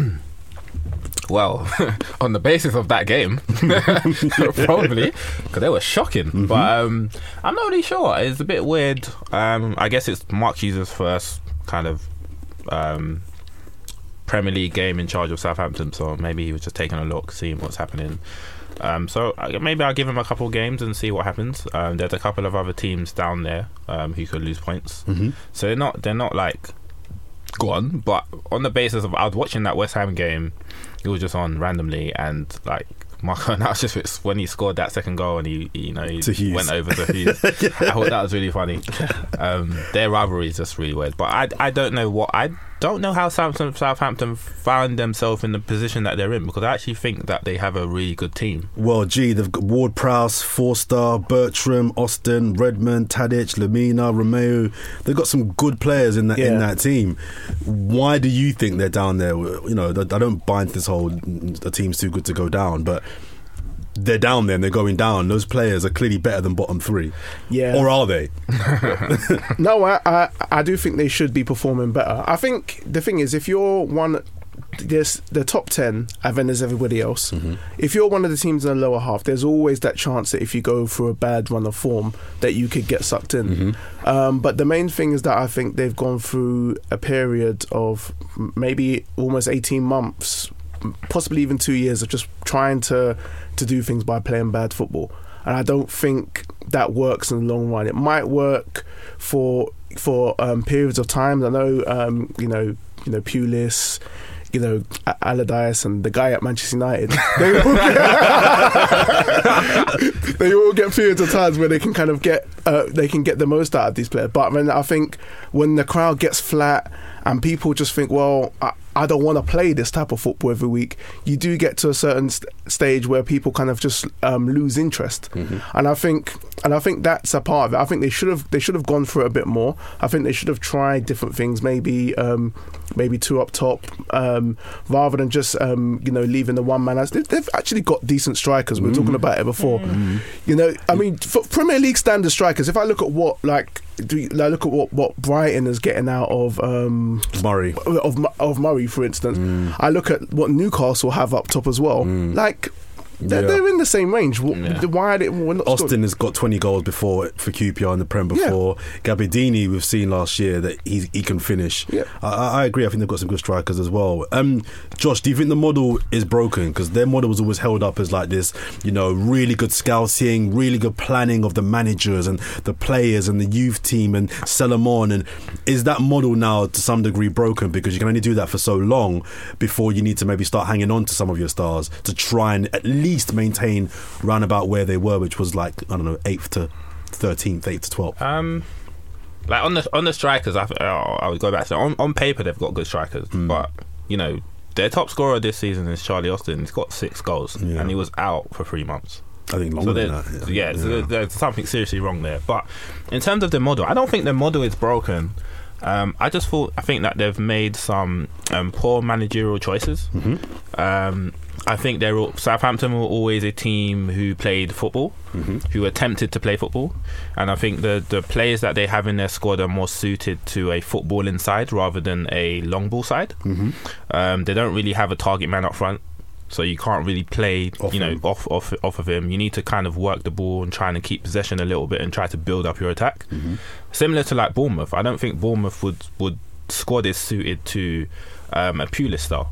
Speaker 1: well, on the basis of that game, probably because they were shocking.
Speaker 2: Mm-hmm.
Speaker 1: But um, I'm not really sure. It's a bit weird. Um, I guess it's Mark Hughes' first kind of um, Premier League game in charge of Southampton, so maybe he was just taking a look, seeing what's happening. Um, so maybe I'll give him a couple of games and see what happens. Um, there's a couple of other teams down there um, who could lose points,
Speaker 2: Mm-hmm.
Speaker 1: so they're not they're not like gone. But on the basis of I was watching that West Ham game, it was just on randomly, and like Marco Arnautovic, when he scored that second goal and he, he you know he went over to Hughes, I thought that was really funny. Um, their rivalry is just really weird. But I I don't know what I. don't know how Southampton, Southampton found themselves in the position that they're in, because I actually think that they have a really good team.
Speaker 2: Well, gee, they've got Ward-Prowse, Forster, Bertram, Austin, Redmond, Tadic, Lamina, Romeo. They've got some good players in that
Speaker 4: Yeah.
Speaker 2: in that team. Why do you think they're down there? You know, I don't buy into this whole the team's too good to go down, but they're down there and they're going down. Those players are clearly better than bottom three.
Speaker 4: Yeah.
Speaker 2: Or are they?
Speaker 4: No, I, I I do think they should be performing better. I think the thing is, if you're one, there's the top ten, and then there's everybody else.
Speaker 2: Mm-hmm.
Speaker 4: If you're one of the teams in the lower half, there's always that chance that if you go through a bad run of form, that you could get sucked in.
Speaker 2: Mm-hmm.
Speaker 4: Um, but the main thing is that I think they've gone through a period of maybe almost eighteen months, possibly even two years of just trying to to do things by playing bad football. And I don't think that works in the long run. It might work for for um, periods of time. I know, um, you know, you know, Pulis, you know, Allardyce and the guy at Manchester United. They all, get, they all get periods of times where they can kind of get uh, they can get the most out of these players. But then I think when the crowd gets flat and people just think, well, I, I don't want to play this type of football every week, you do get to a certain st- stage where people kind of just um, lose interest. Mm-hmm. And I think and I think that's a part of it. I think they should have they should have gone for it a bit more. I think they should have tried different things, maybe um, maybe two up top, um, rather than just um, you know leaving the one man. As they've, they've actually got decent strikers. We were mm. talking about it before. Mm. You know, I mean, for Premier League standard strikers. If I look at what like. Do you, like, look at what, what Brighton is getting out of um,
Speaker 2: Murray
Speaker 4: of of Murray, for instance. Mm. I look at what Newcastle have up top as well. Mm. Like they're,
Speaker 2: yeah.
Speaker 4: they're in the same range.
Speaker 1: Yeah.
Speaker 4: Why are they? We're not
Speaker 2: Austin
Speaker 4: scored?
Speaker 2: has got twenty goals before for Q P R in the Prem before. Yeah. Gabbiadini, we've seen last year that he he can finish.
Speaker 4: Yeah.
Speaker 2: I, I agree. I think they've got some good strikers as well. Um, Josh, do you think the model is broken? Because their model was always held up as like this, you know, really good scouting, really good planning of the managers and the players and the youth team and sell them on. And is that model now to some degree broken because you can only do that for so long before you need to maybe start hanging on to some of your stars to try and at least maintain round about where they were, which was like, I don't know, eighth to thirteenth, eighth to twelfth.
Speaker 1: Um, like on the on the strikers, I, I would go back to on, on paper they've got good strikers, mm. but you know their top scorer this season is Charlie Austin. He's got six goals, yeah. and he was out for three months.
Speaker 2: I think longer
Speaker 1: so
Speaker 2: than that. Yeah,
Speaker 1: yeah,
Speaker 2: yeah.
Speaker 1: So there's something seriously wrong there. But in terms of the model, I don't think the model is broken. Um, I just thought I think that they've made some um, poor managerial choices. Mm-hmm. Um, I think they're all, Southampton were always a team who played football, mm-hmm. who attempted to play football, and I think the the players that they have in their squad are more suited to a footballing side rather than a long ball side. Mm-hmm. Um, they don't really have a target man up front, so you can't really play, off you know, him. off off off of him. You need to kind of work the ball and try and keep possession a little bit and try to build up your attack. Mm-hmm. Similar to like Bournemouth, I don't think Bournemouth would would squad is suited to um, a Pulis style.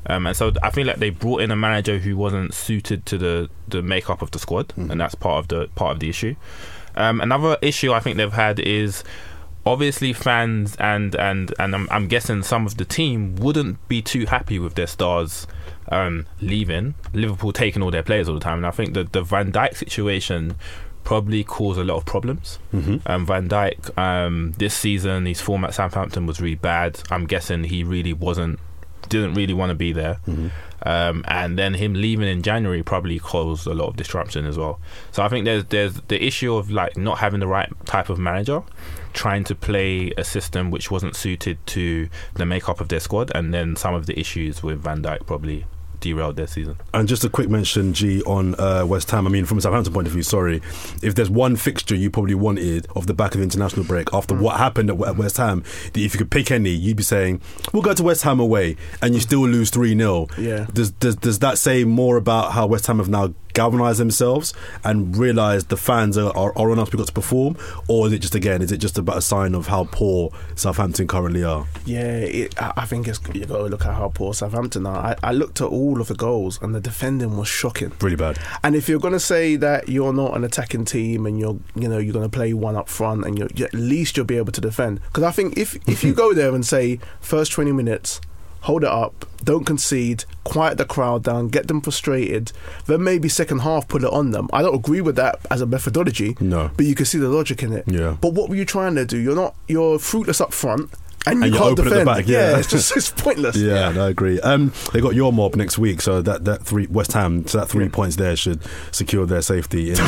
Speaker 1: Um, and so I feel like they brought in a manager who wasn't suited to the, the makeup of the squad, mm. and that's part of the part of the issue. Um, another issue I think they've had is obviously fans and and and I'm, I'm guessing some of the team wouldn't be too happy with their stars um, leaving. Liverpool taking all their players all the time, and I think the the Van Dijk situation probably caused a lot of problems. Mm-hmm. Um, Van Dijk um, this season, his form at Southampton was really bad. I'm guessing he really wasn't. Didn't really want to be there, mm-hmm. um, and then him leaving in January probably caused a lot of disruption as well. So I think there's there's the issue of like not having the right type of manager, trying to play a system which wasn't suited to the makeup of their squad, and then some of the issues with Van Dijk probably derailed their season.
Speaker 2: And just a quick mention, G, on uh, West Ham. I mean, from a Southampton point of view, sorry, if there's one fixture you probably wanted off the back of the international break after mm. what happened at, at West Ham, that if you could pick any, you'd be saying, we'll go to West Ham away, and you still lose three nil.
Speaker 4: Yeah.
Speaker 2: Does, does, does that say more about how West Ham have now galvanised themselves and realised the fans are, are, are on us, we've got to perform? Or is it just, again, is it just about a sign of how poor Southampton currently are?
Speaker 4: Yeah, it, I think it's, you got to look at how poor Southampton are. I, I looked at all of the goals and the defending was shocking.
Speaker 2: Really bad.
Speaker 4: And if you're going to say that you're not an attacking team and you're, you know, you're going to play one up front and you're, at least you'll be able to defend. Because I think if, if you go there and say first twenty minutes, hold it up, don't concede, quiet the crowd down, get them frustrated, then maybe second half put it on them. I don't agree with that as a methodology,
Speaker 2: no,
Speaker 4: but you can see the logic in it.
Speaker 2: Yeah.
Speaker 4: But what were you trying to do? You're not, you're fruitless up front. And you
Speaker 2: and
Speaker 4: can't
Speaker 2: open
Speaker 4: defend.
Speaker 2: At the back, yeah.
Speaker 4: yeah, it's just it's pointless.
Speaker 2: Yeah, yeah. I agree. Um, they got your mob next week, so that, that three West Ham, so that three yeah. points there should secure their safety. In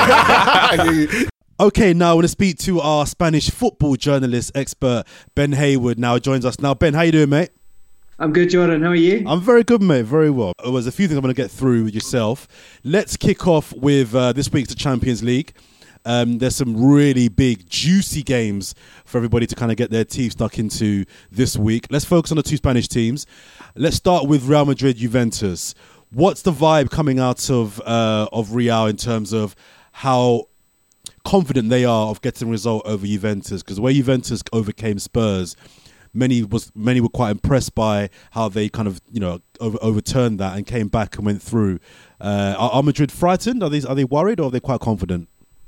Speaker 2: Okay, now I want to speak to our Spanish football journalist expert Ben Hayward. Now joins us. Now, Ben, how you doing, mate?
Speaker 6: I'm good, Jordan. How are you?
Speaker 2: I'm very good, mate. Very well. There's a few things I'm going to get through with yourself. Let's kick off with uh, this week's Champions League. Um, there's some really big, juicy games for everybody to kind of get their teeth stuck into this week. Let's focus on the two Spanish teams. Let's start with Real Madrid, Juventus. What's the vibe coming out of uh, of Real in terms of how confident they are of getting a result over Juventus? Because the way Juventus overcame Spurs, many was many were quite impressed by how they kind of you know over, overturned that and came back and went through. Uh, are, are Madrid frightened? Are they are they worried, or are they quite confident?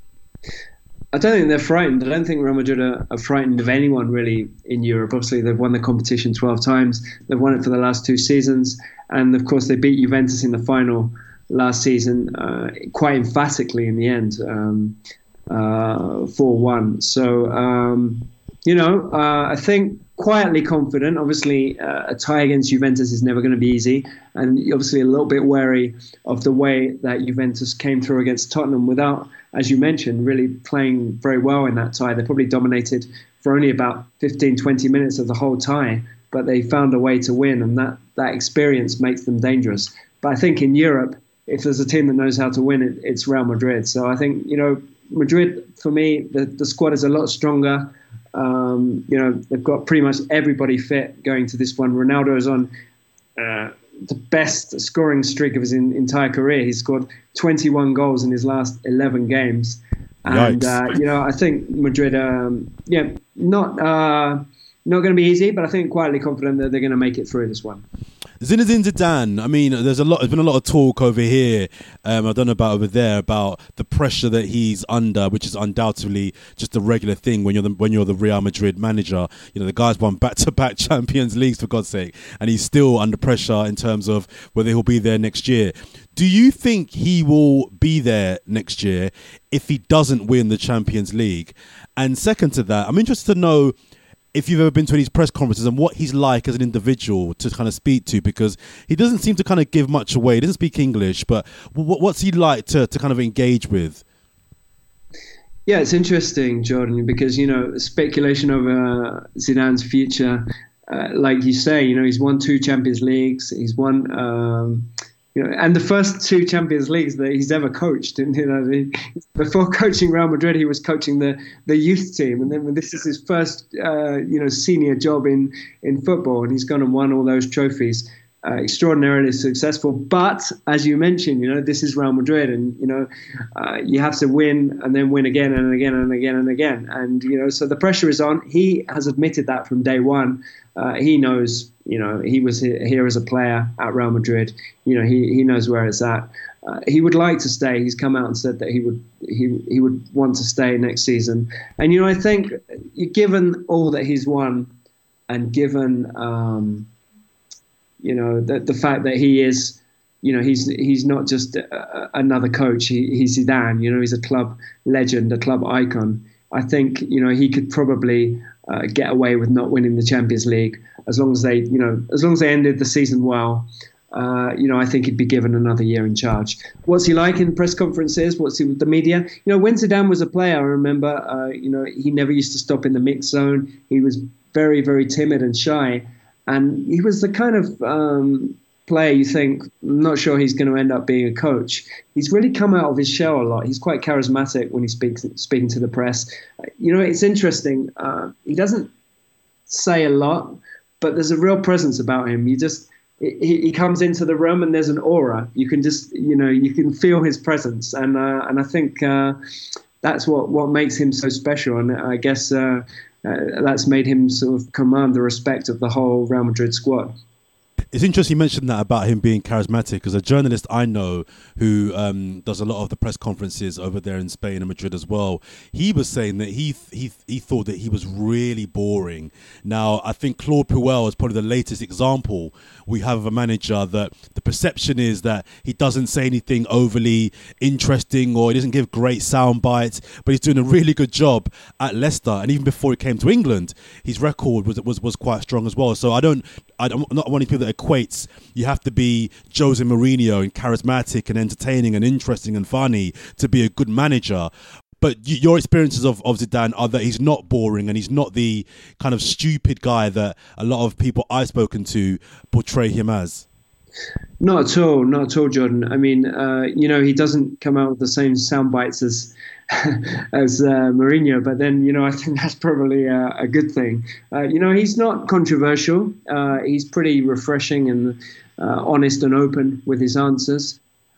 Speaker 6: I don't think they're frightened. I don't think Real Madrid are, are frightened of anyone really in Europe. Obviously, they've won the competition twelve times. They've won it for the last two seasons. And, of course, they beat Juventus in the final last season uh, quite emphatically in the end, um, uh, four one. So, um, you know, uh, I think quietly confident. Obviously, uh, a tie against Juventus is never going to be easy. And obviously a little bit wary of the way that Juventus came through against Tottenham without, as you mentioned, really playing very well in that tie. They probably dominated for only about fifteen, twenty minutes of the whole tie, but they found a way to win, and that, that experience makes them dangerous. But I think in Europe, if there's a team that knows how to win, it, it's Real Madrid. So I think, you know, Madrid, for me, the, the squad is a lot stronger. Um, you know, they've got pretty much everybody fit going to this one. Ronaldo is on uh, the best scoring streak of his in, entire career. He's scored twenty-one goals in his last eleven games. And, uh, you know, I think Madrid, um, yeah, not uh, not going to be easy, but I think quietly confident that they're going to make it through this one.
Speaker 2: Zinedine Zidane, I mean, there's a lot. There's been a lot of talk over here. Um, I don't know about over there about the pressure that he's under, which is undoubtedly just a regular thing when you're the when you're the Real Madrid manager. You know, the guy's won back-to-back Champions Leagues, for God's sake, and he's still under pressure in terms of whether he'll be there next year. Do you think he will be there next year if he doesn't win the Champions League? And second to that, I'm interested to know if you've ever been to any press conferences and what he's like as an individual to kind of speak to, because he doesn't seem to kind of give much away. He doesn't speak English, but what's he like to, to kind of engage with?
Speaker 6: Yeah, it's interesting, Jordan, because, you know, speculation over Zidane's future, uh, like you say, you know, he's won two Champions Leagues. He's won, um, you know, and the first two Champions Leagues that he's ever coached. And, you know, he, before coaching Real Madrid, he was coaching the, the youth team. And then this is his first, uh, you know, senior job in, in football. And he's gone and won all those trophies. uh, extraordinarily successful. But as you mentioned, you know, this is Real Madrid, and you know, uh, you have to win and then win again and again and again and again. And you know, so the pressure is on. He has admitted that from day one. Uh, he knows, you know, he was here as a player at Real Madrid. You know, he he knows where it's at. Uh, he would like to stay. He's come out and said that he would he he would want to stay next season. And you know, I think given all that he's won, and given um, you know the the fact that he is, you know, he's he's not just a, another coach. He, he's Zidane. You know, he's a club legend, a club icon. I think, you know, he could probably uh, get away with not winning the Champions League as long as they, you know, as long as they ended the season well. Uh, you know, I think he'd be given another year in charge. What's he like in press conferences? What's he with the media? You know, when Zidane was a player, I remember, uh, you know, he never used to stop in the mix zone. He was very, very timid and shy. And he was the kind of um, player you think, I'm not sure he's going to end up being a coach. He's really come out of his shell a lot. He's quite charismatic when he speaks, speaking to the press. You know, it's interesting. Uh, he doesn't say a lot, but there's a real presence about him. You just... He, he comes into the room and there's an aura. You can just, you know, you can feel his presence, and uh, and I think uh, that's what, what makes him so special. And I guess uh, uh, that's made him sort of command the respect of the whole Real Madrid squad.
Speaker 2: It's interesting you mentioned that about him being charismatic, because a journalist I know who um, does a lot of the press conferences over there in Spain and Madrid as well, he was saying that he he he thought that he was really boring. Now, I think Claude Puel is probably the latest example we have of a manager that the perception is that he doesn't say anything overly interesting, or he doesn't give great sound bites, but he's doing a really good job at Leicester. And even before he came to England, his record was was, was quite strong as well. So I don't, I don't, I'm not one of people that equates you have to be Jose Mourinho and charismatic and entertaining and interesting and funny to be a good manager. But your experiences of, of Zidane are that he's not boring, and he's not the kind of stupid guy that a lot of people I've spoken to portray him as.
Speaker 6: Not at all, not at all, Jordan. I mean, uh, you know, he doesn't come out with the same sound bites as as uh, Mourinho, but then, you know, I think that's probably a, a good thing. Uh, you know, he's not controversial. Uh, he's pretty refreshing and uh, honest and open with his answers.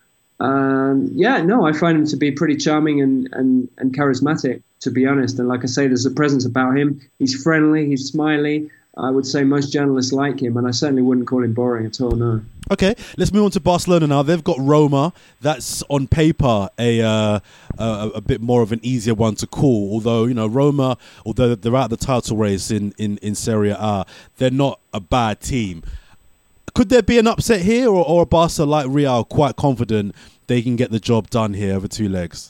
Speaker 6: Um, yeah, no, I find him to be pretty charming and, and, and charismatic, to be honest. And like I say, there's a presence about him. He's friendly, he's smiley. I would say most journalists like him, and I certainly wouldn't call him boring at all, no.
Speaker 2: Okay, let's move on to Barcelona now. They've got Roma. That's on paper a, uh, a a bit more of an easier one to call. Although, you know, Roma, although they're out of the title race in, in, in Serie A, they're not a bad team. Could there be an upset here, or, or a Barca like Real quite confident they can get the job done here over two legs?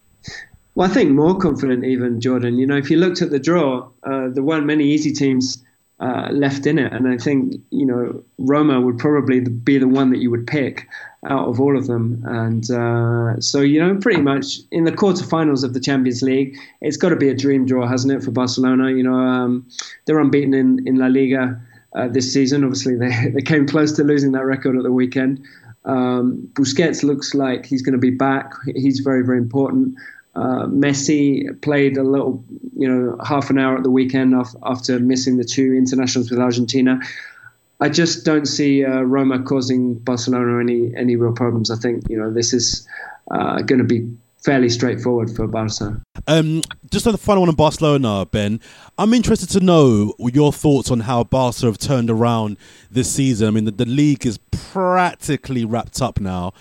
Speaker 6: Well, I think more confident even, Jordan. You know, if you looked at the draw, uh, there weren't many easy teams uh, left in it. And I think, you know, Roma would probably be the one that you would pick out of all of them. And uh, so, you know, pretty much in the quarterfinals of the Champions League, it's got to be a dream draw, hasn't it, for Barcelona? You know, um, they're unbeaten in, in La Liga Uh, this season. Obviously, they, they came close to losing that record at the weekend. Um, Busquets looks like he's going to be back. He's very, very important. Uh, Messi played a little, you know, half an hour at the weekend off, after missing the two internationals with Argentina. I just don't see uh, Roma causing Barcelona any any real problems. I think, you know, this is uh, going to be fairly straightforward for Barca.
Speaker 2: Um, just on the final one on Barcelona, Ben, I'm interested to know your thoughts on how Barca have turned around this season. I mean, the, the league is practically wrapped up now,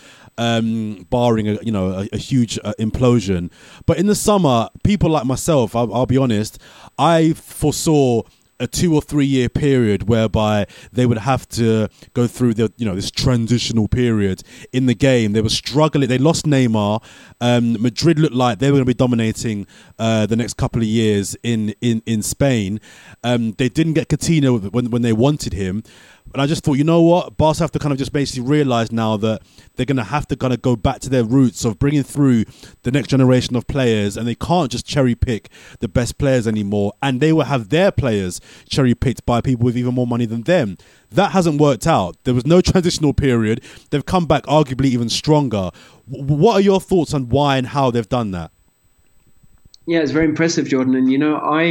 Speaker 2: um, barring a, you know a, a huge uh, implosion. But in the summer, people like myself, I'll, I'll be honest, I foresaw a two or three year period whereby they would have to go through the, you know, this transitional period in the game. They were struggling. They lost Neymar. Um, Madrid looked like they were going to be dominating uh, the next couple of years in in in Spain. Um, they didn't get Coutinho when when they wanted him. And I just thought, you know what, Barca have to kind of just basically realise now that they're going to have to kind of go back to their roots of bringing through the next generation of players, and they can't just cherry pick the best players anymore. And they will have their players cherry picked by people with even more money than them. That hasn't worked out. There was no transitional period. They've come back arguably even stronger. W- what are your thoughts on why and how they've done that?
Speaker 6: Yeah, it's very impressive, Jordan. And, you know, I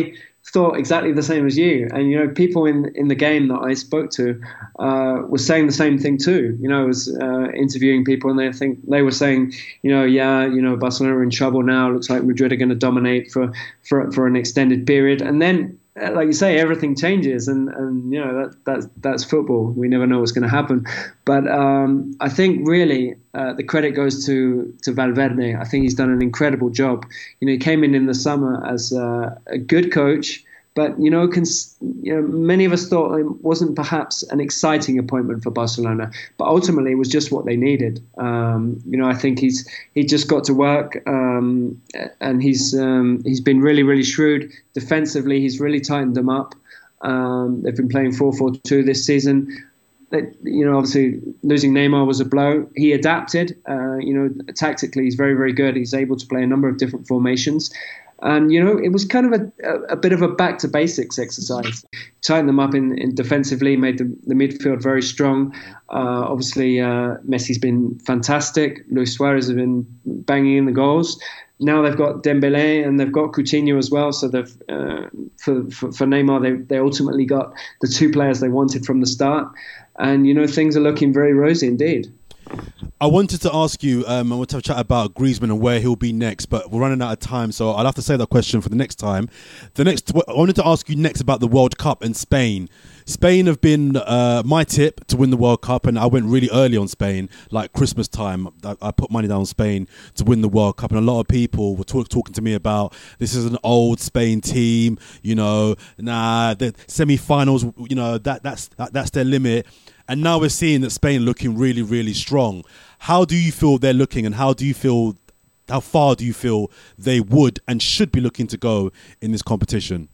Speaker 6: thought exactly the same as you, and you know, people in in the game that I spoke to uh, were saying the same thing too. You know, I was uh, interviewing people, and they think they were saying, you know, yeah, you know, Barcelona are in trouble now. Looks like Madrid are going to dominate for for for an extended period, and then, like you say, everything changes, and, and you know that that's that's football. We never know what's going to happen, but um, I think really uh, the credit goes to to Valverde. I think he's done an incredible job. You know, he came in in the summer as uh, a good coach, but you know, cons- you know, many of us thought it wasn't perhaps an exciting appointment for Barcelona, but ultimately it was just what they needed. Um, you know, I think he's he just got to work, um, and he's um, he's been really really shrewd defensively. He's really tightened them up. Um, they've been playing four four two this season. They, you know, obviously losing Neymar was a blow. He adapted. Uh, you know, tactically he's very very good. He's able to play a number of different formations. And, you know, it was kind of a, a, a bit of a back to basics exercise. Tightened them up in, in defensively, made the, the midfield very strong. Uh, obviously, uh, Messi's been fantastic. Luis Suarez has been banging in the goals. Now they've got Dembele and they've got Coutinho as well. So they've uh, for, for for Neymar, they they ultimately got the two players they wanted from the start. And, you know, things are looking very rosy indeed.
Speaker 2: I wanted to ask you, um, I want to have a chat about Griezmann and where he'll be next, but we're running out of time, so I'll have to save that question for the next time. The next, I wanted to ask you next about the World Cup and Spain. Spain have been uh, my tip to win the World Cup, and I went really early on Spain, like Christmas time. I, I put money down on Spain to win the World Cup, and a lot of people were talk, talking to me about this is an old Spain team, you know, nah, the semi-finals, you know, that that's that, that's their limit. And now we're seeing that Spain looking really, really strong. How do you feel they're looking, and how do you feel, how far do you feel they would and should be looking to go in this competition?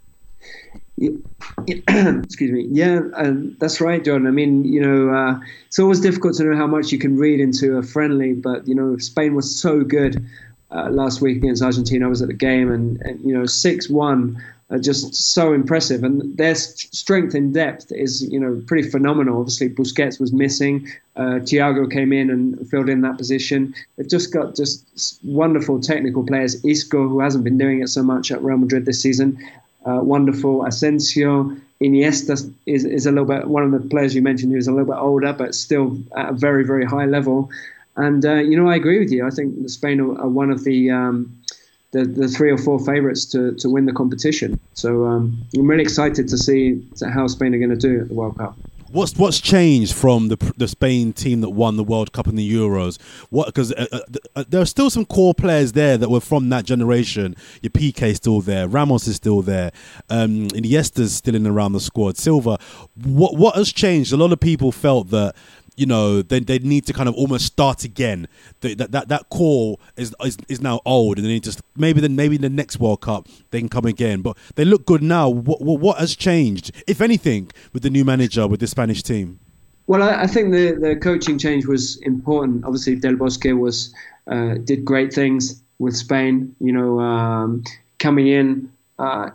Speaker 6: Yeah, excuse me. Yeah, um, that's right, John. I mean, you know, uh, it's always difficult to know how much you can read into a friendly, but, you know, Spain was so good uh, last week against Argentina. I was at the game, and, and you know, six one. Are just so impressive, and their strength in depth is, you know, pretty phenomenal. Obviously, Busquets was missing. Uh, Thiago came in and filled in that position. They've just got just wonderful technical players. Isco, who hasn't been doing it so much at Real Madrid this season, uh, wonderful. Asensio, Iniesta is is a little bit one of the players you mentioned who's a little bit older, but still at a very very high level. And uh, you know, I agree with you. I think Spain are, are one of the um, The, the three or four favourites to, to win the competition. So um, I'm really excited to see how Spain are going to do at the World Cup.
Speaker 2: What's what's changed from the the Spain team that won the World Cup and the Euros? What because uh, uh, there are still some core players there that were from that generation. Your P K still there, Ramos is still there, um, Iniesta's still in and around the squad. Silva. What what has changed? A lot of people felt that, you know, they they need to kind of almost start again. The, that that that core is, is is now old, and they need to maybe then maybe in the next World Cup they can come again. But they look good now. What what, what has changed, if anything, with the new manager, with the Spanish team?
Speaker 6: Well, I, I think the, the coaching change was important. Obviously, Del Bosque was uh, did great things with Spain. You know, um, coming in uh,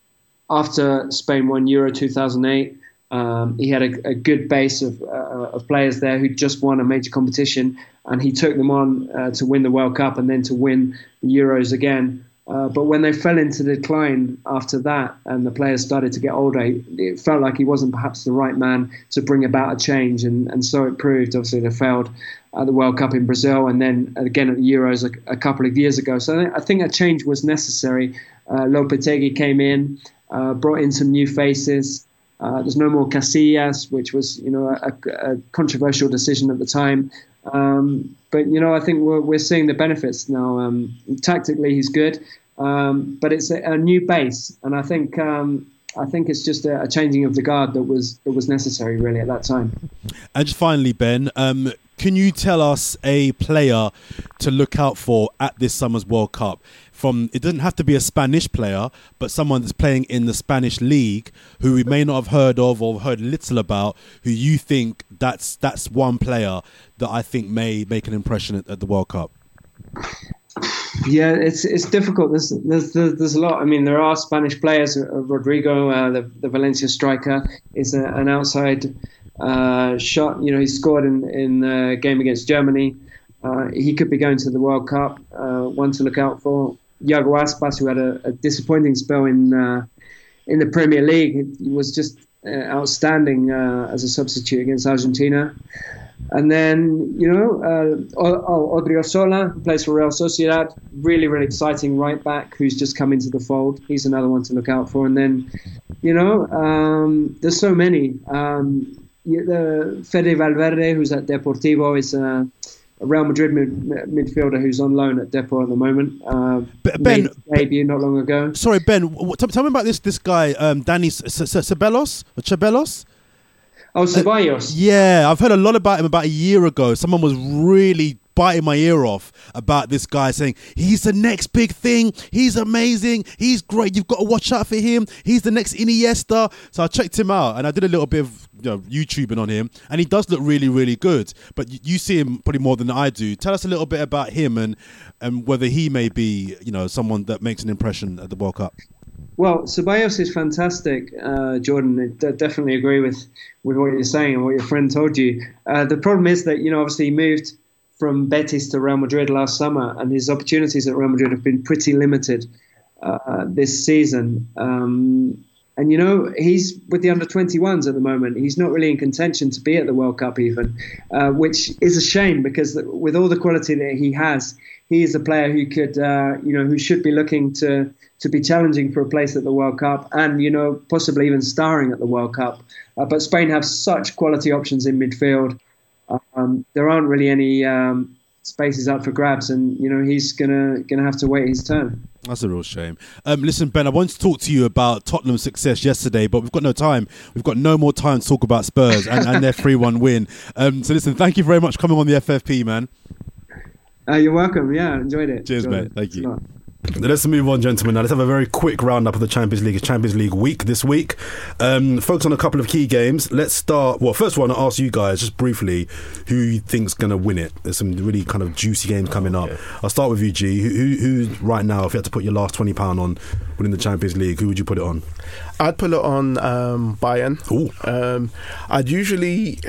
Speaker 6: after Spain won Euro two thousand eight. Um, he had a, a good base of, uh, of players there who just won a major competition, and he took them on uh, to win the World Cup and then to win the Euros again. Uh, but when they fell into decline after that and the players started to get older, it felt like he wasn't perhaps the right man to bring about a change, and, and so it proved. Obviously, they failed at the World Cup in Brazil and then again at the Euros a, a couple of years ago. So I think a change was necessary. Uh, Lopetegui came in, uh, brought in some new faces. Uh, there's no more Casillas, which was, you know, a, a controversial decision at the time. Um, but, you know, I think we're, we're seeing the benefits now. Um, tactically, he's good, um, but it's a, a new base. And I think um, I think it's just a, a changing of the guard that was that was necessary, really, at that time.
Speaker 2: And just finally, Ben, um, can you tell us a player to look out for at this summer's World Cup? From, it doesn't have to be a Spanish player, but someone that's playing in the Spanish league who we may not have heard of or heard little about, who you think that's that's one player that I think may make an impression at, at the World Cup.
Speaker 6: Yeah, it's it's difficult. There's there's there's a lot. I mean, there are Spanish players. Rodrigo, uh, the the Valencia striker, is a, an outside uh, shot. You know, he scored in in the game against Germany. Uh, he could be going to the World Cup. Uh, one to look out for. Iago Aspas, who had a, a disappointing spell in uh, in the Premier League, he was just uh, outstanding uh, as a substitute against Argentina. And then, you know, uh, oh, Odriozola, who plays for Real Sociedad, really, really exciting right back who's just come into the fold. He's another one to look out for. And then, you know, um, there's so many. Um, the Fede Valverde, who's at Deportivo, is uh, a Real Madrid mid- midfielder who's on loan at Depor at the moment. Uh,
Speaker 2: Ben,
Speaker 6: made debut not long ago.
Speaker 2: Sorry, Ben, what, tell, tell me about this this guy, um, Danny Ceballos, Ceballos.
Speaker 6: Oh, Ceballos.
Speaker 2: Uh, yeah, I've heard a lot about him about a year ago. Someone was really biting my ear off about this guy, saying he's the next big thing, he's amazing, he's great, you've got to watch out for him, he's the next Iniesta. So I checked him out and I did a little bit of, you know, YouTubing on him, and he does look really, really good. But you, you see him probably more than I do. Tell us a little bit about him and and whether he may be, you know, someone that makes an impression at the World Cup.
Speaker 6: Well, Ceballos is fantastic, uh, Jordan. I d- definitely agree with, with what you're saying and what your friend told you. Uh, the problem is that, you know, obviously he moved from Betis to Real Madrid last summer, and his opportunities at Real Madrid have been pretty limited uh, this season. Um, and, you know, he's with the under twenty-ones at the moment. He's not really in contention to be at the World Cup even, uh, which is a shame because with all the quality that he has, he is a player who could, uh, you know, who should be looking to to be challenging for a place at the World Cup and, you know, possibly even starring at the World Cup. Uh, but Spain have such quality options in midfield. Um, there aren't really any um, spaces up for grabs, and, you know, he's gonna gonna have to wait his turn.
Speaker 2: That's a real shame. Um, listen, Ben, I wanted to talk to you about Tottenham's success yesterday, but we've got no time. We've got no more time to talk about Spurs and, and their three one win. Um, so listen, thank you very much for coming on the F F P, man.
Speaker 6: Uh, you're welcome. Yeah, enjoyed it.
Speaker 2: Cheers,
Speaker 6: enjoyed
Speaker 2: mate.
Speaker 6: it.
Speaker 2: Thank you.
Speaker 6: Sure.
Speaker 2: Let's move on, gentlemen. Now let's have a very quick roundup of the Champions League. It's Champions League week this week. Um, focus on a couple of key games. Let's start. Well, first one, I'll ask you guys just briefly who you think's going to win it. There's some really kind of juicy games coming up. Okay. I'll start with you, G. Who, who, who right now, if you had to put your last twenty pounds on winning the Champions League, who would you put it on?
Speaker 4: I'd put it on um, Bayern.
Speaker 2: Ooh.
Speaker 4: Um, I'd usually.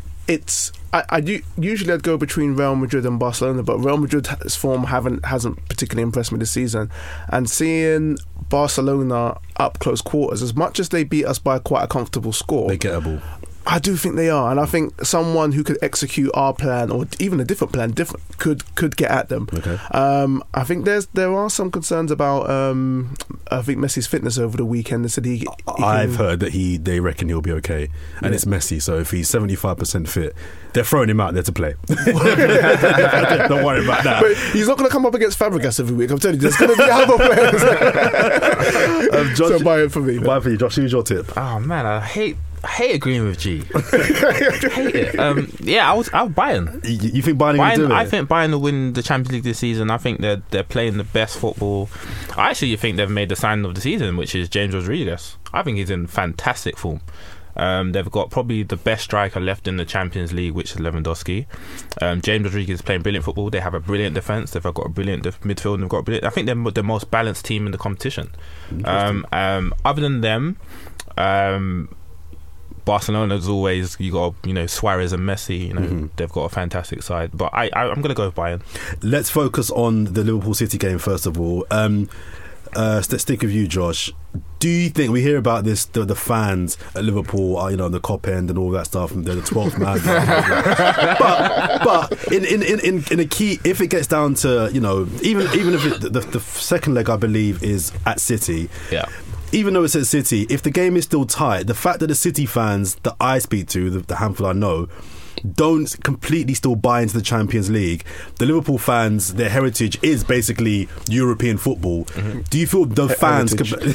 Speaker 4: It's I, I do usually I'd go between Real Madrid and Barcelona, but Real Madrid's form haven't hasn't particularly impressed me this season. And seeing Barcelona up close quarters, as much as they beat us by quite a comfortable score,
Speaker 2: they're gettable.
Speaker 4: I do think they are, and I think someone who could execute our plan or even a different plan, different could could get at them.
Speaker 2: Okay.
Speaker 4: Um, I think there's there are some concerns about um, I think Messi's fitness over the weekend. They said he. he
Speaker 2: I've
Speaker 4: can,
Speaker 2: heard that he they reckon he'll be okay, and
Speaker 4: yeah.
Speaker 2: it's Messi. So if he's seventy-five percent fit, they're throwing him out there to play. Don't worry about that.
Speaker 4: But he's not going to come up against Fabregas every week. I'm telling you, there's going to be other players. um, Josh, so Bayern for me.
Speaker 2: Bayern for you, Josh. Who's your tip?
Speaker 1: Oh man, I hate. I hate agreeing with G. I hate it. Um, yeah, I was. I was Bayern.
Speaker 2: You, you think Bayern,
Speaker 1: Bayern
Speaker 2: will do it?
Speaker 1: I think Bayern will win the Champions League this season. I think they're they're playing the best football. I actually think they've made the signing of the season, which is James Rodriguez. I think he's in fantastic form. Um, they've got probably the best striker left in the Champions League, which is Lewandowski. Um, James Rodriguez is playing brilliant football. They have a brilliant defence. They've got a brilliant def- midfield. And they've got a brilliant. I think they're the most balanced team in the competition. Um, um, other than them. Um, Barcelona's always, you got, you know, Suarez and Messi, you know, mm-hmm. they've got a fantastic side. But I, I, I'm going to go with Bayern.
Speaker 2: Let's focus on the Liverpool City game first of all. Um, uh, let's stick with you, Josh. Do you think, we hear about this, the, the fans at Liverpool are, you know, on the cop end and all that stuff, and they're the twelfth man. but but in, in, in, in a key, if it gets down to, you know, even even if it, the, the second leg, I believe, is at City.
Speaker 1: Yeah.
Speaker 2: Even though it's at City, if the game is still tight, the fact that the City fans that I speak to, the, the handful I know, don't completely still buy into the Champions League, the Liverpool fans, their heritage is basically European football. Mm-hmm. Do you feel the H- fans... Comp-
Speaker 1: you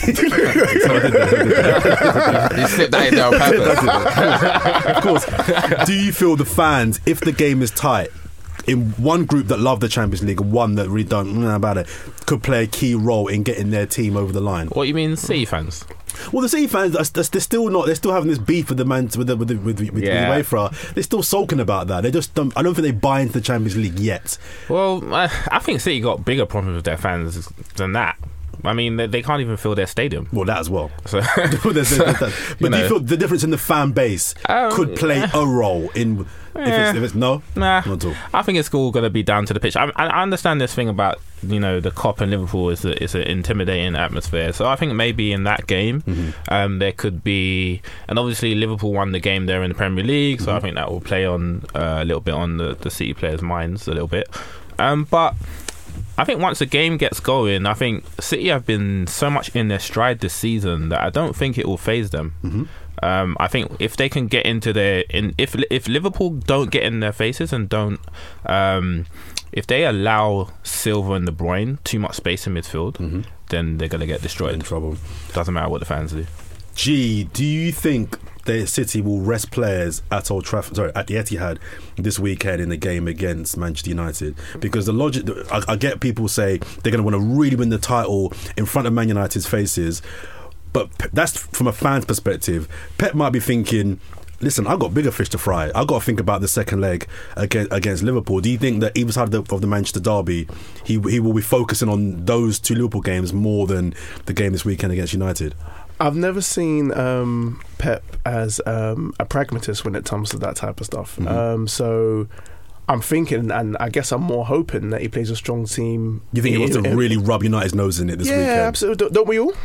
Speaker 1: slipped that in there on purpose.
Speaker 2: Of course. Do you feel the fans, if the game is tight, in one group that love the Champions League and one that really don't know about it, could play a key role in getting their team over the line?
Speaker 1: What, you mean City fans?
Speaker 2: Well, the City fans, they're still not. They're still having this beef with the man with the with the, with, with
Speaker 1: yeah.
Speaker 2: UEFA. They're still sulking about that. They just don't. I don't think they buy into the Champions League yet.
Speaker 1: Well, I, I think City got bigger problems with their fans than that. I mean, they, they can't even fill their stadium.
Speaker 2: Well, that as well.
Speaker 1: So,
Speaker 2: There's- there's- there's that. But
Speaker 1: You
Speaker 2: do you
Speaker 1: know.
Speaker 2: feel the difference in the fan base
Speaker 1: Um,
Speaker 2: could play a role in if it's, if it's no?
Speaker 1: Nah,
Speaker 2: Not at all.
Speaker 1: I think it's all going to be down to the pitch. I, I understand this thing about, you know, the Kop and Liverpool is a, is an intimidating atmosphere. So I think maybe in that game
Speaker 2: Mm-hmm.
Speaker 1: um, there could be, and obviously Liverpool won the game there in the Premier League, so
Speaker 2: Mm-hmm.
Speaker 1: I think that will play on uh, a little bit on the, the City players' minds a little bit. Um, but I think once the game gets going, I think City have been so much in their stride this season that I don't think it will phase them.
Speaker 2: Mm-hmm.
Speaker 1: Um, I think if they can get into their in if if Liverpool don't get in their faces and don't um, if they allow Silva and De Bruyne too much space in midfield,
Speaker 2: Mm-hmm.
Speaker 1: then they're gonna get
Speaker 2: In
Speaker 1: destroyed.
Speaker 2: trouble.
Speaker 1: Doesn't matter what the fans do.
Speaker 2: G, do you think that City will rest players at Old Trafford, sorry, at the Etihad this weekend in the game against Manchester United? Because the logic, I, I get people say they're going to want to really win the title in front of Man United's faces, but Pe- that's from a fan's perspective. Pep might be thinking, listen, I've got bigger fish to fry. I've got to think about the second leg against, against Liverpool. Do you think that either side of the, of the Manchester derby, he he will be focusing on those two Liverpool games more than the game this weekend against United?
Speaker 4: I've never seen um, Pep as um, a pragmatist when it comes to that type of stuff.
Speaker 2: Mhm.
Speaker 4: Um, so I'm thinking, and I guess I'm more hoping that he plays a strong team.
Speaker 2: You think he wants to
Speaker 4: in- in-
Speaker 2: really rub United's nose in it this
Speaker 4: yeah,
Speaker 2: weekend?
Speaker 4: absolutely. Don't, don't we all?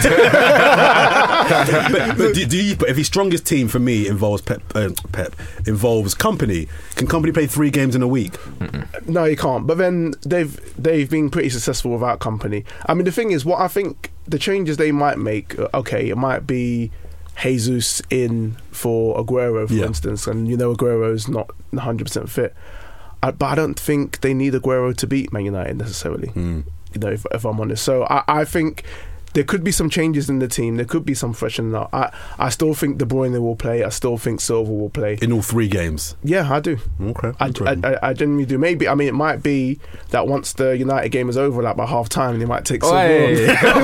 Speaker 2: but but do, do you, but if his strongest team for me involves Pep, uh, Pep involves Company, can Company play three games in a week?
Speaker 4: No, you can't. But then they've they've been pretty successful without Company. I mean, the thing is, what I think the changes they might make. uh, Okay, it might be Jesus in for Aguero, for
Speaker 2: Yeah.
Speaker 4: instance, and you know Aguero's not one hundred percent fit. I, but I don't think they need Aguero to beat Man United necessarily.
Speaker 2: Mm.
Speaker 4: You know, if, if I'm honest. So I, I think there could be some changes in the team. There could be some freshening up. I, I still think De Bruyne will play. I still think Silva will play.
Speaker 2: In all three games.
Speaker 4: Yeah, I do.
Speaker 2: Okay.
Speaker 4: I, I, I, I genuinely do. Maybe, I mean, it might be that once the United game is over, like by half time, they might take Silva
Speaker 1: Oi.
Speaker 4: on.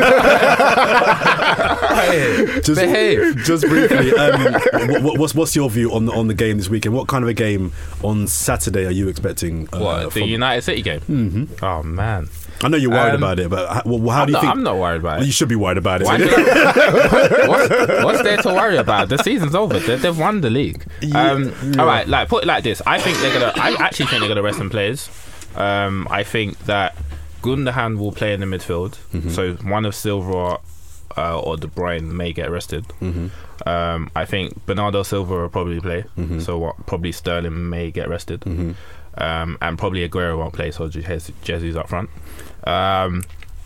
Speaker 2: just,
Speaker 1: Behave.
Speaker 2: just briefly, um, what, what's what's your view on the, on the game this weekend? What kind of a game on Saturday are you expecting? Uh,
Speaker 1: What, the
Speaker 2: from-
Speaker 1: United City game?
Speaker 2: Mhm.
Speaker 1: Oh man,
Speaker 2: I know you're worried
Speaker 1: Um,
Speaker 2: about it, but how, well, how
Speaker 1: I'm
Speaker 2: do you
Speaker 1: not,
Speaker 2: think?
Speaker 1: I'm not worried about
Speaker 2: Well, you
Speaker 1: it.
Speaker 2: should be worried about it.
Speaker 1: Why should I- what's, what's there to worry about? The season's over. They, they've won the league. Um,
Speaker 2: yeah.
Speaker 1: All right, like put it like this. I think they're gonna. I actually think they're gonna rest some players. Um, I think that Gundogan will play in the midfield.
Speaker 2: Mm-hmm.
Speaker 1: So one of Silva uh, or De Bruyne may get rested.
Speaker 2: Mhm.
Speaker 1: Um, I think Bernardo Silva will probably play.
Speaker 2: Mhm.
Speaker 1: So what? Probably Sterling may get rested.
Speaker 2: Mhm.
Speaker 1: Um, and probably Aguero won't play, so Jesus Jesus up front. Um,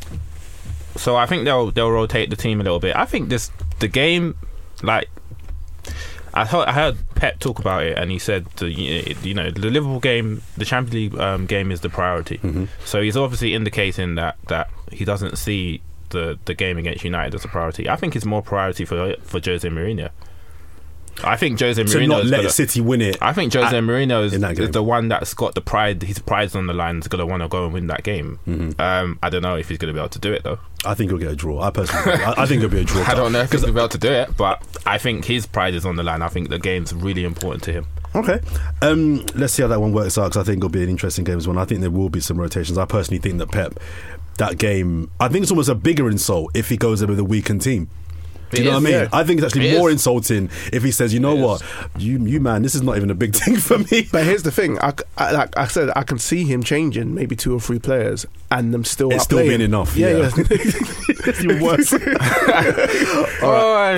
Speaker 1: so I think they'll they'll rotate the team a little bit. I think this the game, like I heard, I heard Pep talk about it, and he said, the, you know, the Liverpool game, the Champions League um, game is the priority.
Speaker 2: Mhm.
Speaker 1: So he's obviously indicating that that he doesn't see the the game against United as a priority. I think it's more priority for for Jose Mourinho. I think Jose
Speaker 2: So
Speaker 1: Mourinho
Speaker 2: not
Speaker 1: is
Speaker 2: let
Speaker 1: gonna,
Speaker 2: City win it.
Speaker 1: I think Jose
Speaker 2: at-
Speaker 1: Mourinho is,
Speaker 2: in that game.
Speaker 1: is the one that's got the pride. His pride's on the line. Is going to want to go and win that game.
Speaker 2: Mhm.
Speaker 1: Um, I don't know if he's going to be able to do it though.
Speaker 2: I think he'll get a draw. I personally, think, I, I think it'll be a draw.
Speaker 1: I don't know if he's
Speaker 2: because
Speaker 1: going to be able to do it, but I think his pride is on the line. I think the game's really important to him.
Speaker 2: Okay, um, let's see how that one works out, because I think it'll be an interesting game as well. I think there will be some rotations. I personally think that Pep, that game, I think it's almost a bigger insult if he goes in with a weakened team. Do you
Speaker 1: It
Speaker 2: know
Speaker 1: is,
Speaker 2: what I mean?
Speaker 1: yeah.
Speaker 2: I think it's actually
Speaker 1: It
Speaker 2: more
Speaker 1: is.
Speaker 2: insulting if he says, you know
Speaker 1: It
Speaker 2: what, you you man, this is not even a big thing for me.
Speaker 4: But here's the thing. I, I, like I said, I can see him changing maybe two or three players and them still
Speaker 2: It's still
Speaker 4: outplaying.
Speaker 2: being enough,
Speaker 4: Yeah,
Speaker 2: yeah.
Speaker 4: yeah.
Speaker 2: It's even worse.
Speaker 1: Oh,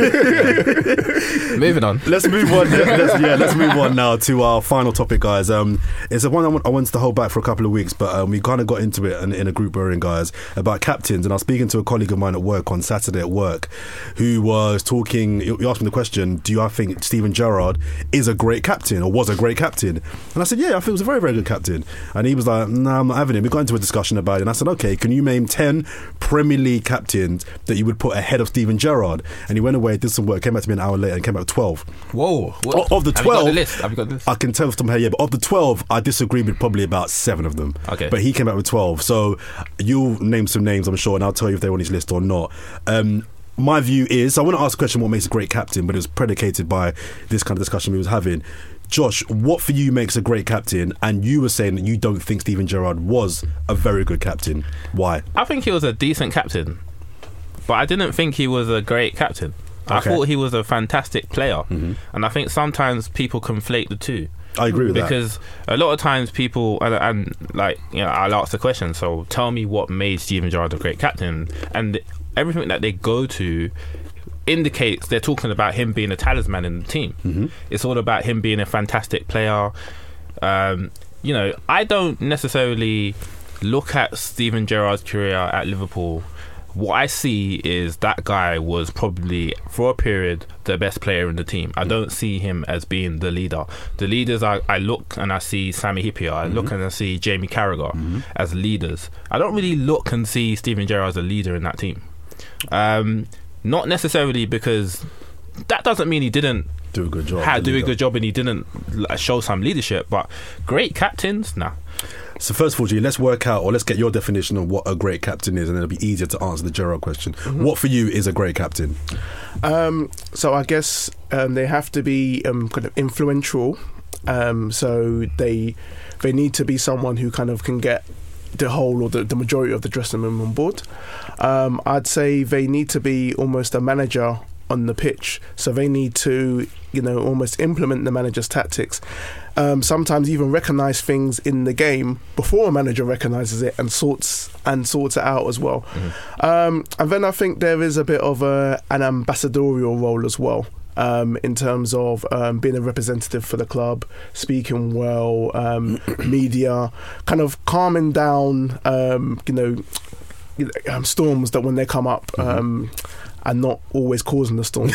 Speaker 1: yeah. Moving on.
Speaker 2: Let's move on. Let's, yeah, let's move on now to our final topic, guys. Um, it's a one I, want, I wanted to hold back for a couple of weeks, but um, we kind of got into it in, in a group we're in, guys, about captains. And I was speaking to a colleague of mine at work on Saturday at work, who was talking. He asked me the question: do you I think Steven Gerrard is a great captain, or was a great captain? And I said, yeah, I think he was a very, very good captain. And he was like, no, nah, I'm not having it. We got into a discussion about it, and I said, okay, can you name ten Premier League captains that you would put ahead of Steven Gerrard? And he went away, did some work, came back to me an hour later, and came back with twelve.
Speaker 1: Whoa.
Speaker 2: O- of the
Speaker 1: Have you got
Speaker 2: twelve,
Speaker 1: the list? Have you got the list?
Speaker 2: I can tell from here, yeah, but of the twelve, I disagree with probably about seven of them.
Speaker 1: Okay.
Speaker 2: But he came out with twelve. So you'll name some names, I'm sure, and I'll tell you if they're on his list or not. Um, my view is, I want to ask a question what makes a great captain, but it was predicated by this kind of discussion we was having. Josh, what for you makes a great captain? And you were saying that you don't think Steven Gerrard was a very good captain. Why?
Speaker 1: I think he was a decent captain, but I didn't think he was a great captain. I
Speaker 2: Okay.
Speaker 1: thought he was a fantastic player,
Speaker 2: Mhm.
Speaker 1: and I think sometimes people conflate the two.
Speaker 2: I agree with that.
Speaker 1: Because a lot of times people and, and like you know I'll ask the question, so tell me what made Steven Gerrard a great captain, and everything that they go to indicates they're talking about him being a talisman in the team.
Speaker 2: Mm-hmm.
Speaker 1: It's all about him being a fantastic player. Um, you know, I don't necessarily look at Steven Gerrard's career at Liverpool. What I see is that guy was probably, for a period, the best player in the team. I don't see him as being the leader. The leaders, I, I look and I see Sami Hyypiä, I look and I see Jamie Carragher
Speaker 2: Mm-hmm.
Speaker 1: as leaders. I don't really look and see Steven Gerrard as a leader in that team. Um, not necessarily because that doesn't mean he didn't
Speaker 2: Do a good job.
Speaker 1: ha- do a
Speaker 2: leader.
Speaker 1: good job and he didn't like, show some leadership, but great captains, nah.
Speaker 2: So first of all, G, let's work out, or let's get your definition of what a great captain is, and then it'll be easier to answer the Gerrard question.
Speaker 1: Mm-hmm.
Speaker 2: What for you is a great captain?
Speaker 4: Um, so I guess um, they have to be um, kind of influential. Um, so they they need to be someone who kind of can get the whole or the, the majority of the dressing room on board. Um, I'd say they need to be almost a manager on the pitch. So they need to, you know, almost implement the manager's tactics. Um, sometimes even recognise things in the game before a manager recognises it and sorts and sorts it out as well.
Speaker 1: Mm-hmm.
Speaker 4: Um, and then I think there is a bit of a, an ambassadorial role as well. Um, in terms of um, being a representative for the club, speaking well, um, media, kind of calming down, um, you know, you know, um, storms that when they come up, um, and not always causing the storm,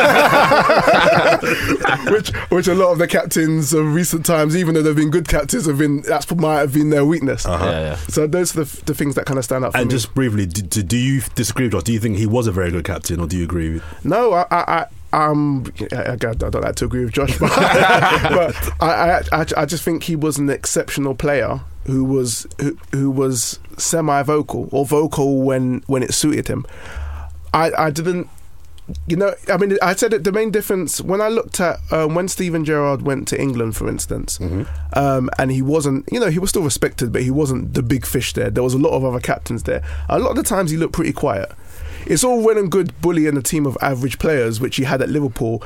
Speaker 4: which which a lot of the captains of recent times, even though they've been good captains, have been that's might have been their weakness.
Speaker 2: Uh-huh.
Speaker 1: Yeah, yeah.
Speaker 4: So those are the, the things that kind of stand out for
Speaker 2: And
Speaker 4: me.
Speaker 2: just briefly, do, do do you disagree with Josh? Do you think he was a very good captain, or do you agree with?
Speaker 4: No, I, I, I um, I, I don't like to agree with Josh, but, but I, I, I, I just think he was an exceptional player who was who, who was semi-vocal or vocal when when it suited him. I, I didn't, you know, I mean, I said it, the main difference when I looked at um, when Steven Gerrard went to England, for instance,
Speaker 2: Mm-hmm.
Speaker 4: um, and he wasn't, you know, he was still respected, but he wasn't the big fish there. There was a lot of other captains there. A lot of the times he looked pretty quiet. It's all well and good bullying a team of average players, which he had at Liverpool.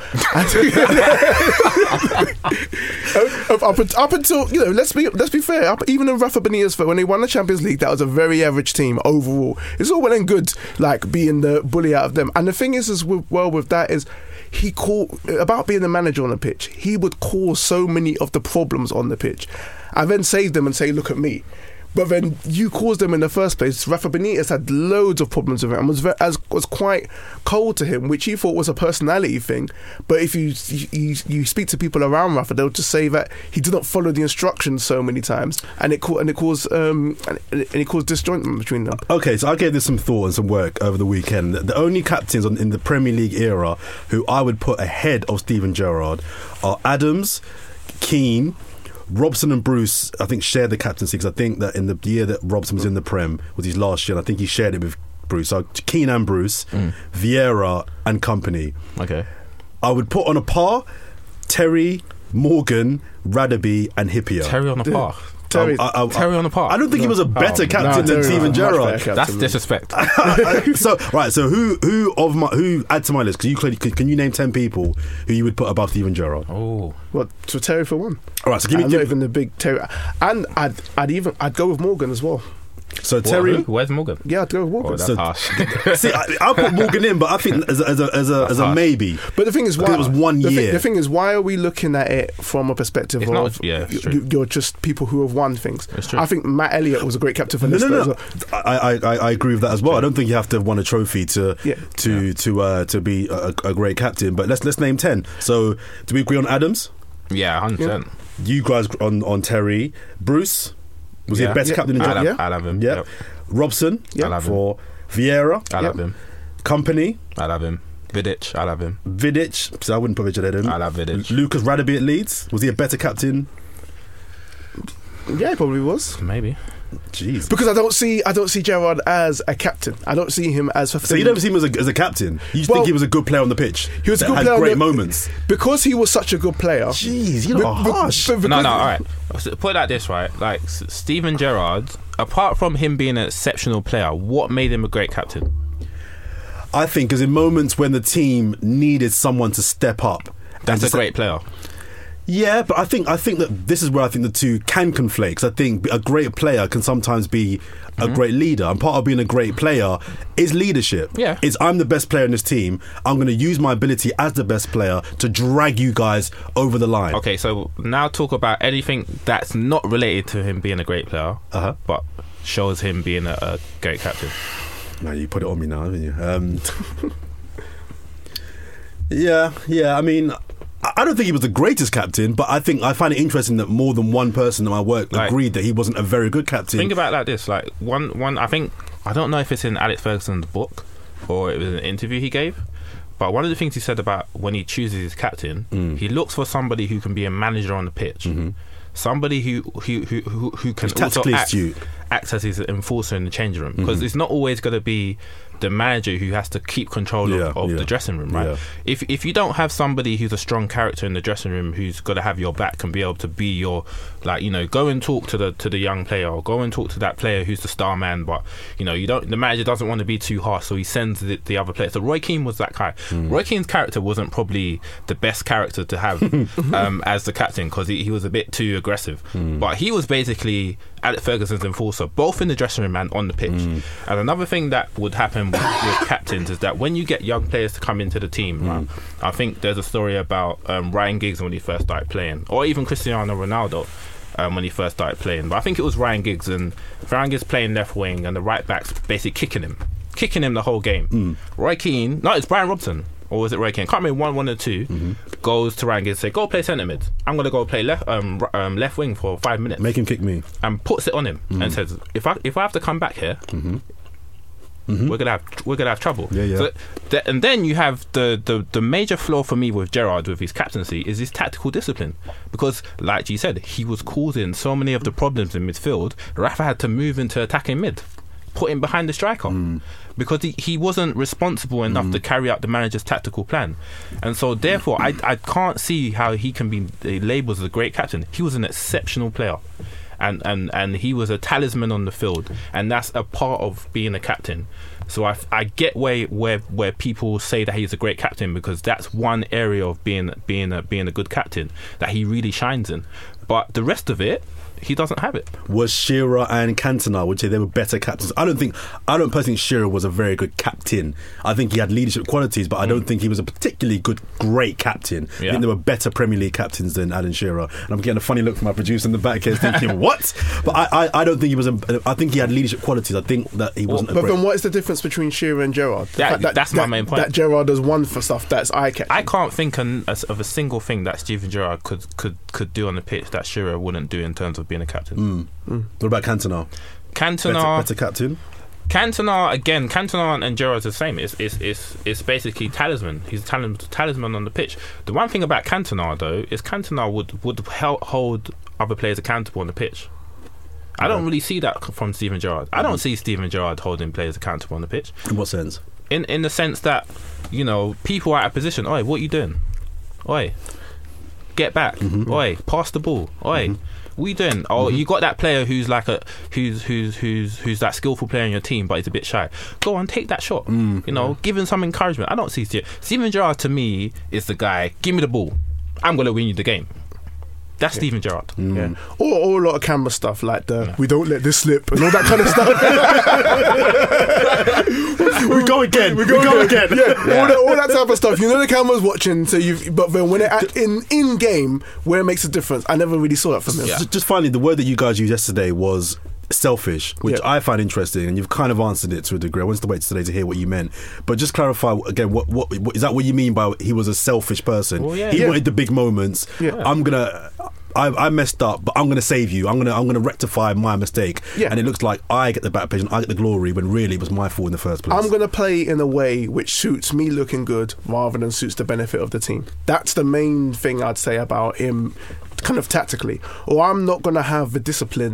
Speaker 4: up, up, up until, you know, let's be let's be fair. Up, even in Rafa Benitez, when they won the Champions League, that was a very average team overall. It's all well and good, like being the bully out of them. And the thing is, as well with that is, he called about being the manager on the pitch. He would cause so many of the problems on the pitch, and then save them and say, "Look at me." But then you caused them in the first place. Rafa Benitez had loads of problems with it and was very, as, was quite cold to him, which he thought was a personality thing. But if you you, you speak to people around Rafa, they'll just say that he did not follow the instructions so many times, and it and it caused um and it, and it caused disjointment between them.
Speaker 2: Okay, so I gave this some thought and some work over the weekend. The only captains on, in the Premier League era who I would put ahead of Steven Gerrard are Adams, Keane, Robson and Bruce. I think shared the captaincy because I think that in the year that Robson was in the Prem was his last year, and I think he shared it with Bruce. So Keane and Bruce,
Speaker 1: Mm.
Speaker 2: Vieira and company.
Speaker 1: Okay.
Speaker 2: I would put on a par Terry, Morgan, Radaby and Hyypiä.
Speaker 1: Terry on the park.
Speaker 4: Terry,
Speaker 2: I, I, I,
Speaker 1: Terry on the park.
Speaker 2: I don't think he was a better
Speaker 1: Oh,
Speaker 2: captain
Speaker 4: no,
Speaker 2: than
Speaker 4: Terry
Speaker 2: Steven
Speaker 4: was much
Speaker 2: Gerrard.
Speaker 4: better
Speaker 1: That's
Speaker 4: captain.
Speaker 1: disrespect.
Speaker 2: so right, so who who of my who add to my list? Can you can, can you name ten people who you would put above Steven Gerrard?
Speaker 1: Oh,
Speaker 4: Well, so Terry for one.
Speaker 2: All right, so give me
Speaker 4: I'm
Speaker 2: give,
Speaker 4: not even the big Terry, and I'd I'd even I'd go with Morgan as well.
Speaker 2: so
Speaker 1: what,
Speaker 2: Terry.
Speaker 1: who? Where's Morgan?
Speaker 4: Yeah, I'd go with Morgan.
Speaker 1: Oh, that's
Speaker 2: So-
Speaker 1: harsh.
Speaker 2: See, I, I'll put Morgan in, but I think as a as a as a, as a
Speaker 1: harsh.
Speaker 2: maybe.
Speaker 4: But the thing is, why
Speaker 2: Because it was one
Speaker 4: the
Speaker 2: year.
Speaker 4: Thing, the thing is, why are we looking at it from a perspective
Speaker 1: It's
Speaker 4: of
Speaker 1: not- yeah, it's
Speaker 4: you,
Speaker 1: true.
Speaker 4: you- you're just people who have won things?
Speaker 1: It's true.
Speaker 4: I think Matt Elliott was a great captain for
Speaker 2: No,
Speaker 4: Leicester.
Speaker 2: no,
Speaker 4: as
Speaker 2: no.
Speaker 4: well.
Speaker 2: I, I, I agree with that as well. I don't think you have to have won a trophy to
Speaker 4: Yeah.
Speaker 2: to to uh, to be a, a great captain. But let's let's name ten. So do we agree on Adams?
Speaker 1: Yeah, hundred percent.
Speaker 2: You guys on on Terry. Bruce was he
Speaker 1: Yeah.
Speaker 2: the best
Speaker 4: Yeah.
Speaker 2: captain in
Speaker 1: I'll
Speaker 2: Germany?
Speaker 1: have,
Speaker 4: Yeah.
Speaker 1: I'll have him.
Speaker 2: Yeah.
Speaker 1: Yep.
Speaker 2: Robson
Speaker 4: Yeah.
Speaker 1: I'll have him.
Speaker 2: for Vieira.
Speaker 1: I'll
Speaker 4: Yep.
Speaker 1: have him.
Speaker 2: Company.
Speaker 1: I'll have him. Vidic. I'll have him.
Speaker 2: Vidic. So I wouldn't put Vidic ahead of him.
Speaker 1: I'll have Vidic.
Speaker 2: Lucas Radaby at Leeds. Was he a better captain?
Speaker 4: Yeah, he probably was.
Speaker 1: Maybe.
Speaker 2: Jeez.
Speaker 4: Because I don't see I don't see Gerrard as a captain. I don't see him as.
Speaker 2: So you don't see him as a, as a captain. You just
Speaker 4: Well,
Speaker 2: think he was a good player on the pitch.
Speaker 4: He was a
Speaker 2: that
Speaker 4: good
Speaker 2: had
Speaker 4: player on
Speaker 2: Great
Speaker 4: the-
Speaker 2: moments.
Speaker 4: because he was such a good player.
Speaker 2: Jeez, you know,
Speaker 4: Be- be-
Speaker 2: harsh.
Speaker 4: be-
Speaker 1: No,
Speaker 4: because-
Speaker 1: no, all right. So put it like this, right? Like S- Steven Gerrard, apart from him being an exceptional player, what made him a great captain?
Speaker 2: I think because in moments when the team needed someone to step up, and
Speaker 1: That's a
Speaker 2: just-
Speaker 1: great player.
Speaker 2: Yeah, but I think I think that this is where I think the two can conflate. 'Cause I think a great player can sometimes be a great leader, and part of being a great player is leadership.
Speaker 1: Yeah.
Speaker 2: It's I'm the best player in this team. I'm going to use my ability as the best player to drag you guys over the line.
Speaker 1: Okay, so now talk about anything that's not related to him being a great player,
Speaker 2: Uh-huh.
Speaker 1: but shows him being a, a great captain.
Speaker 2: No, you put it on me now, haven't you? Um, yeah, yeah. I mean, I I don't think he was the greatest captain, but I think I find it interesting that more than one person in my work
Speaker 1: Like-
Speaker 2: agreed that he wasn't a very good captain.
Speaker 1: Think about it like this: like one, one. I think I don't know if it's in Alex Ferguson's book or it was an interview he gave. But one of the things he said about when he chooses his captain,
Speaker 2: Mm.
Speaker 1: he looks for somebody who can be a manager on the pitch,
Speaker 2: Mm-hmm.
Speaker 1: somebody who who who who, who can
Speaker 2: Who's
Speaker 1: also
Speaker 2: tactically
Speaker 1: act,
Speaker 2: astute.
Speaker 1: act as his enforcer in the changing room, because
Speaker 2: Mm-hmm.
Speaker 1: it's not always going to be the manager who has to keep control
Speaker 2: Yeah,
Speaker 1: of, of
Speaker 2: yeah.
Speaker 1: the dressing room, right?
Speaker 2: Yeah.
Speaker 1: If if you don't have somebody who's a strong character in the dressing room who's got to have your back and be able to be your, like, you know, go and talk to the to the young player, or go and talk to that player who's the star man, but you know, you don't. The manager doesn't want to be too harsh, so he sends the, the other player. So Roy Keane was that guy.
Speaker 2: Mm.
Speaker 1: Roy Keane's character wasn't probably the best character to have um, as the captain, because he, he was a bit too aggressive.
Speaker 2: Mm.
Speaker 1: But he was basically Alex Ferguson's enforcer, both in the dressing room and on the pitch.
Speaker 2: Mm.
Speaker 1: And another thing that would happen with, with captains is that when you get young players to come into the team,
Speaker 2: Mm.
Speaker 1: right, I think there's a story about um, Ryan Giggs when he first started playing, or even Cristiano Ronaldo um, when he first started playing. But I think it was Ryan Giggs, and Ryan Giggs playing left wing, and the right back's basically kicking him, kicking him the whole game.
Speaker 2: Mm.
Speaker 1: Roy Keane, no, it's Brian Robson. Or was it Roy Keane? Can't remember, one, one or two.
Speaker 2: Mm-hmm.
Speaker 1: Goes to Ryan Giggs and say, "Go play centre mid. I'm gonna go play left, um, r- um, left wing for five minutes."
Speaker 2: Make him kick me.
Speaker 1: And puts it on him and says, "If I if I have to come back here,
Speaker 2: Mm-hmm. Mm-hmm.
Speaker 1: we're gonna have we're gonna have trouble."
Speaker 2: Yeah, yeah.
Speaker 1: So th- and then you have the, the the major flaw for me with Gerrard with his captaincy is his tactical discipline, because like you said, he was causing so many of the problems in midfield. Rafa had to move into attacking mid, put him behind the striker.
Speaker 2: Mm.
Speaker 1: Because he, he wasn't responsible enough to carry out the manager's tactical plan. And so therefore I, I can't see how he can be labelled as a great captain. He was an exceptional player, and, and, and he was a talisman on the field, and that's a part of being a captain. So I, I get where, where where people say that he's a great captain, because that's one area of being being a, being a good captain that he really shines in. But the rest of it, he doesn't have it.
Speaker 2: Was Shearer and Cantona, would you say they were better captains? I don't think, I don't personally think Shearer was a very good captain. I think he had leadership qualities, but I don't think he was a particularly good, great captain. I
Speaker 1: Yeah.
Speaker 2: think there were better Premier League captains than Alan Shearer. And I'm getting a funny look from my producer in the back here thinking, what? But I, I, I don't think he was, a, I think he had leadership qualities. I think that he wasn't a
Speaker 4: But
Speaker 2: great...
Speaker 4: then what is the difference between Shearer and Gerrard? The
Speaker 1: That-
Speaker 4: fact
Speaker 1: that's my main point.
Speaker 4: That Gerrard has won for stuff that's eye-catching.
Speaker 1: I can't think an, as- of a single thing that Steven Gerrard could, could, could do on the pitch that Shearer wouldn't do in terms of being a captain.
Speaker 2: Mm. What about Cantona?
Speaker 1: Cantona,
Speaker 2: Better, better captain?
Speaker 1: Cantona again. Cantona and Gerrard's the same. It's it's it's, it's basically talisman. He's a talis- talisman on the pitch. The one thing about Cantona though is Cantona would would hel- hold other players accountable on the pitch. I don't really see that from Steven Gerrard. I don't see Steven Gerrard holding players accountable on the pitch.
Speaker 2: In what sense?
Speaker 1: In in the sense that, you know, people are out of position. Oi, what are you doing? Oi, get back.
Speaker 2: Mm-hmm.
Speaker 1: Oi, pass the ball. Oi.
Speaker 2: Mm-hmm.
Speaker 1: What are you doing? Oh, you got that player who's like a who's who's who's who's that skillful player in your team, but he's a bit shy. Go on, take that shot.
Speaker 2: Mm.
Speaker 1: You know, give him some encouragement. I don't see Steven Steven Gerrard to me is the guy. Give me the ball. I'm gonna win you the game. That's Steven Gerrard.
Speaker 2: Mm.
Speaker 4: Yeah. Or, or a lot of camera stuff like the we don't let this slip and all that kind of stuff.
Speaker 2: We go again.
Speaker 4: We go,
Speaker 2: We go
Speaker 4: again.
Speaker 2: again.
Speaker 4: Yeah, All, that, all that type of stuff. You know the camera's watching, so you. But then when it act in in game, where it makes a difference, I never really saw that from him.
Speaker 1: Yeah.
Speaker 2: Just, just finally, the word that you guys used yesterday was selfish, which
Speaker 4: Yeah.
Speaker 2: I find interesting, and you've kind of answered it to a degree. I wanted to wait today to hear what you meant, but just clarify again. What, what, what is that? What you mean by he was a selfish person?
Speaker 1: Well, yeah.
Speaker 2: he
Speaker 4: Yeah.
Speaker 2: wanted the big moments.
Speaker 4: Yeah.
Speaker 2: I'm gonna. I, I messed up, but I'm going to save you. I'm going to I'm going to rectify my mistake.
Speaker 4: Yeah.
Speaker 2: And it looks like I get the back page and I get the glory when really it was my fault in the first place.
Speaker 4: I'm going to play in a way which suits me looking good rather than suits the benefit of the team. That's the main thing I'd say about him, kind of tactically. Or I'm not going to have the discipline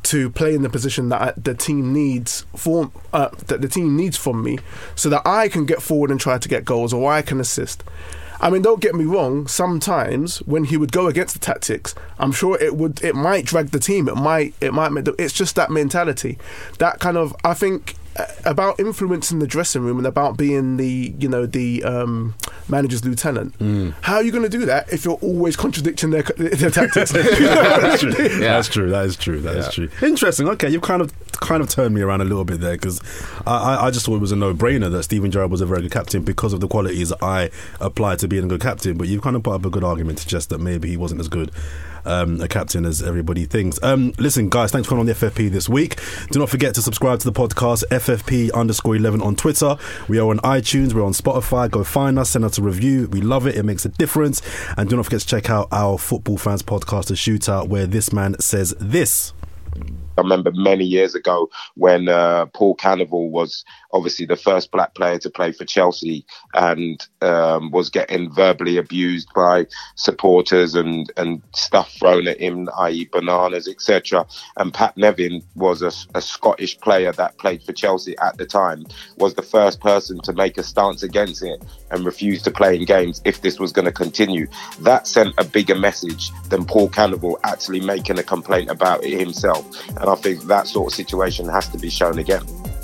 Speaker 4: to play in the position that I, the team needs for uh, that the team needs from me, so that I can get forward and try to get goals, or I can assist. I mean, don't get me wrong. Sometimes when he would go against the tactics, I'm sure it would, it might drag the team. It might, it might make. The, it's just that mentality, that kind of. I think about influencing the dressing room and about being the, you know, the um, manager's lieutenant. Mm. How are you going to do that if you're always contradicting their, their tactics?
Speaker 2: That's true. Yeah. That's true. That is true. That yeah. is true. Interesting. Okay, you've kind of kind of turned me around a little bit there, because I, I just thought it was a no-brainer that Steven Gerrard was a very good captain because of the qualities that I applied to being a good captain. But you've kind of put up a good argument to suggest that maybe he wasn't as good Um, a captain as everybody thinks. Um, listen, guys, thanks for coming on the F F P this week. Do not forget to subscribe to the podcast, F F P underscore eleven on Twitter. We are on iTunes, we're on Spotify. Go find us, send us a review. We love it, it makes a difference. And do not forget to check out our Football Fans podcast, The Shootout, where this man says this.
Speaker 5: I remember many years ago when uh, Paul Cannavale was obviously the first black player to play for Chelsea, and um, was getting verbally abused by supporters and, and stuff thrown at him, that is bananas, et cetera. And Pat Nevin was a, a Scottish player that played for Chelsea at the time, was the first person to make a stance against it and refuse to play in games if this was going to continue. That sent a bigger message than Paul Cannavale actually making a complaint about it himself. And I think that sort of situation has to be shown again.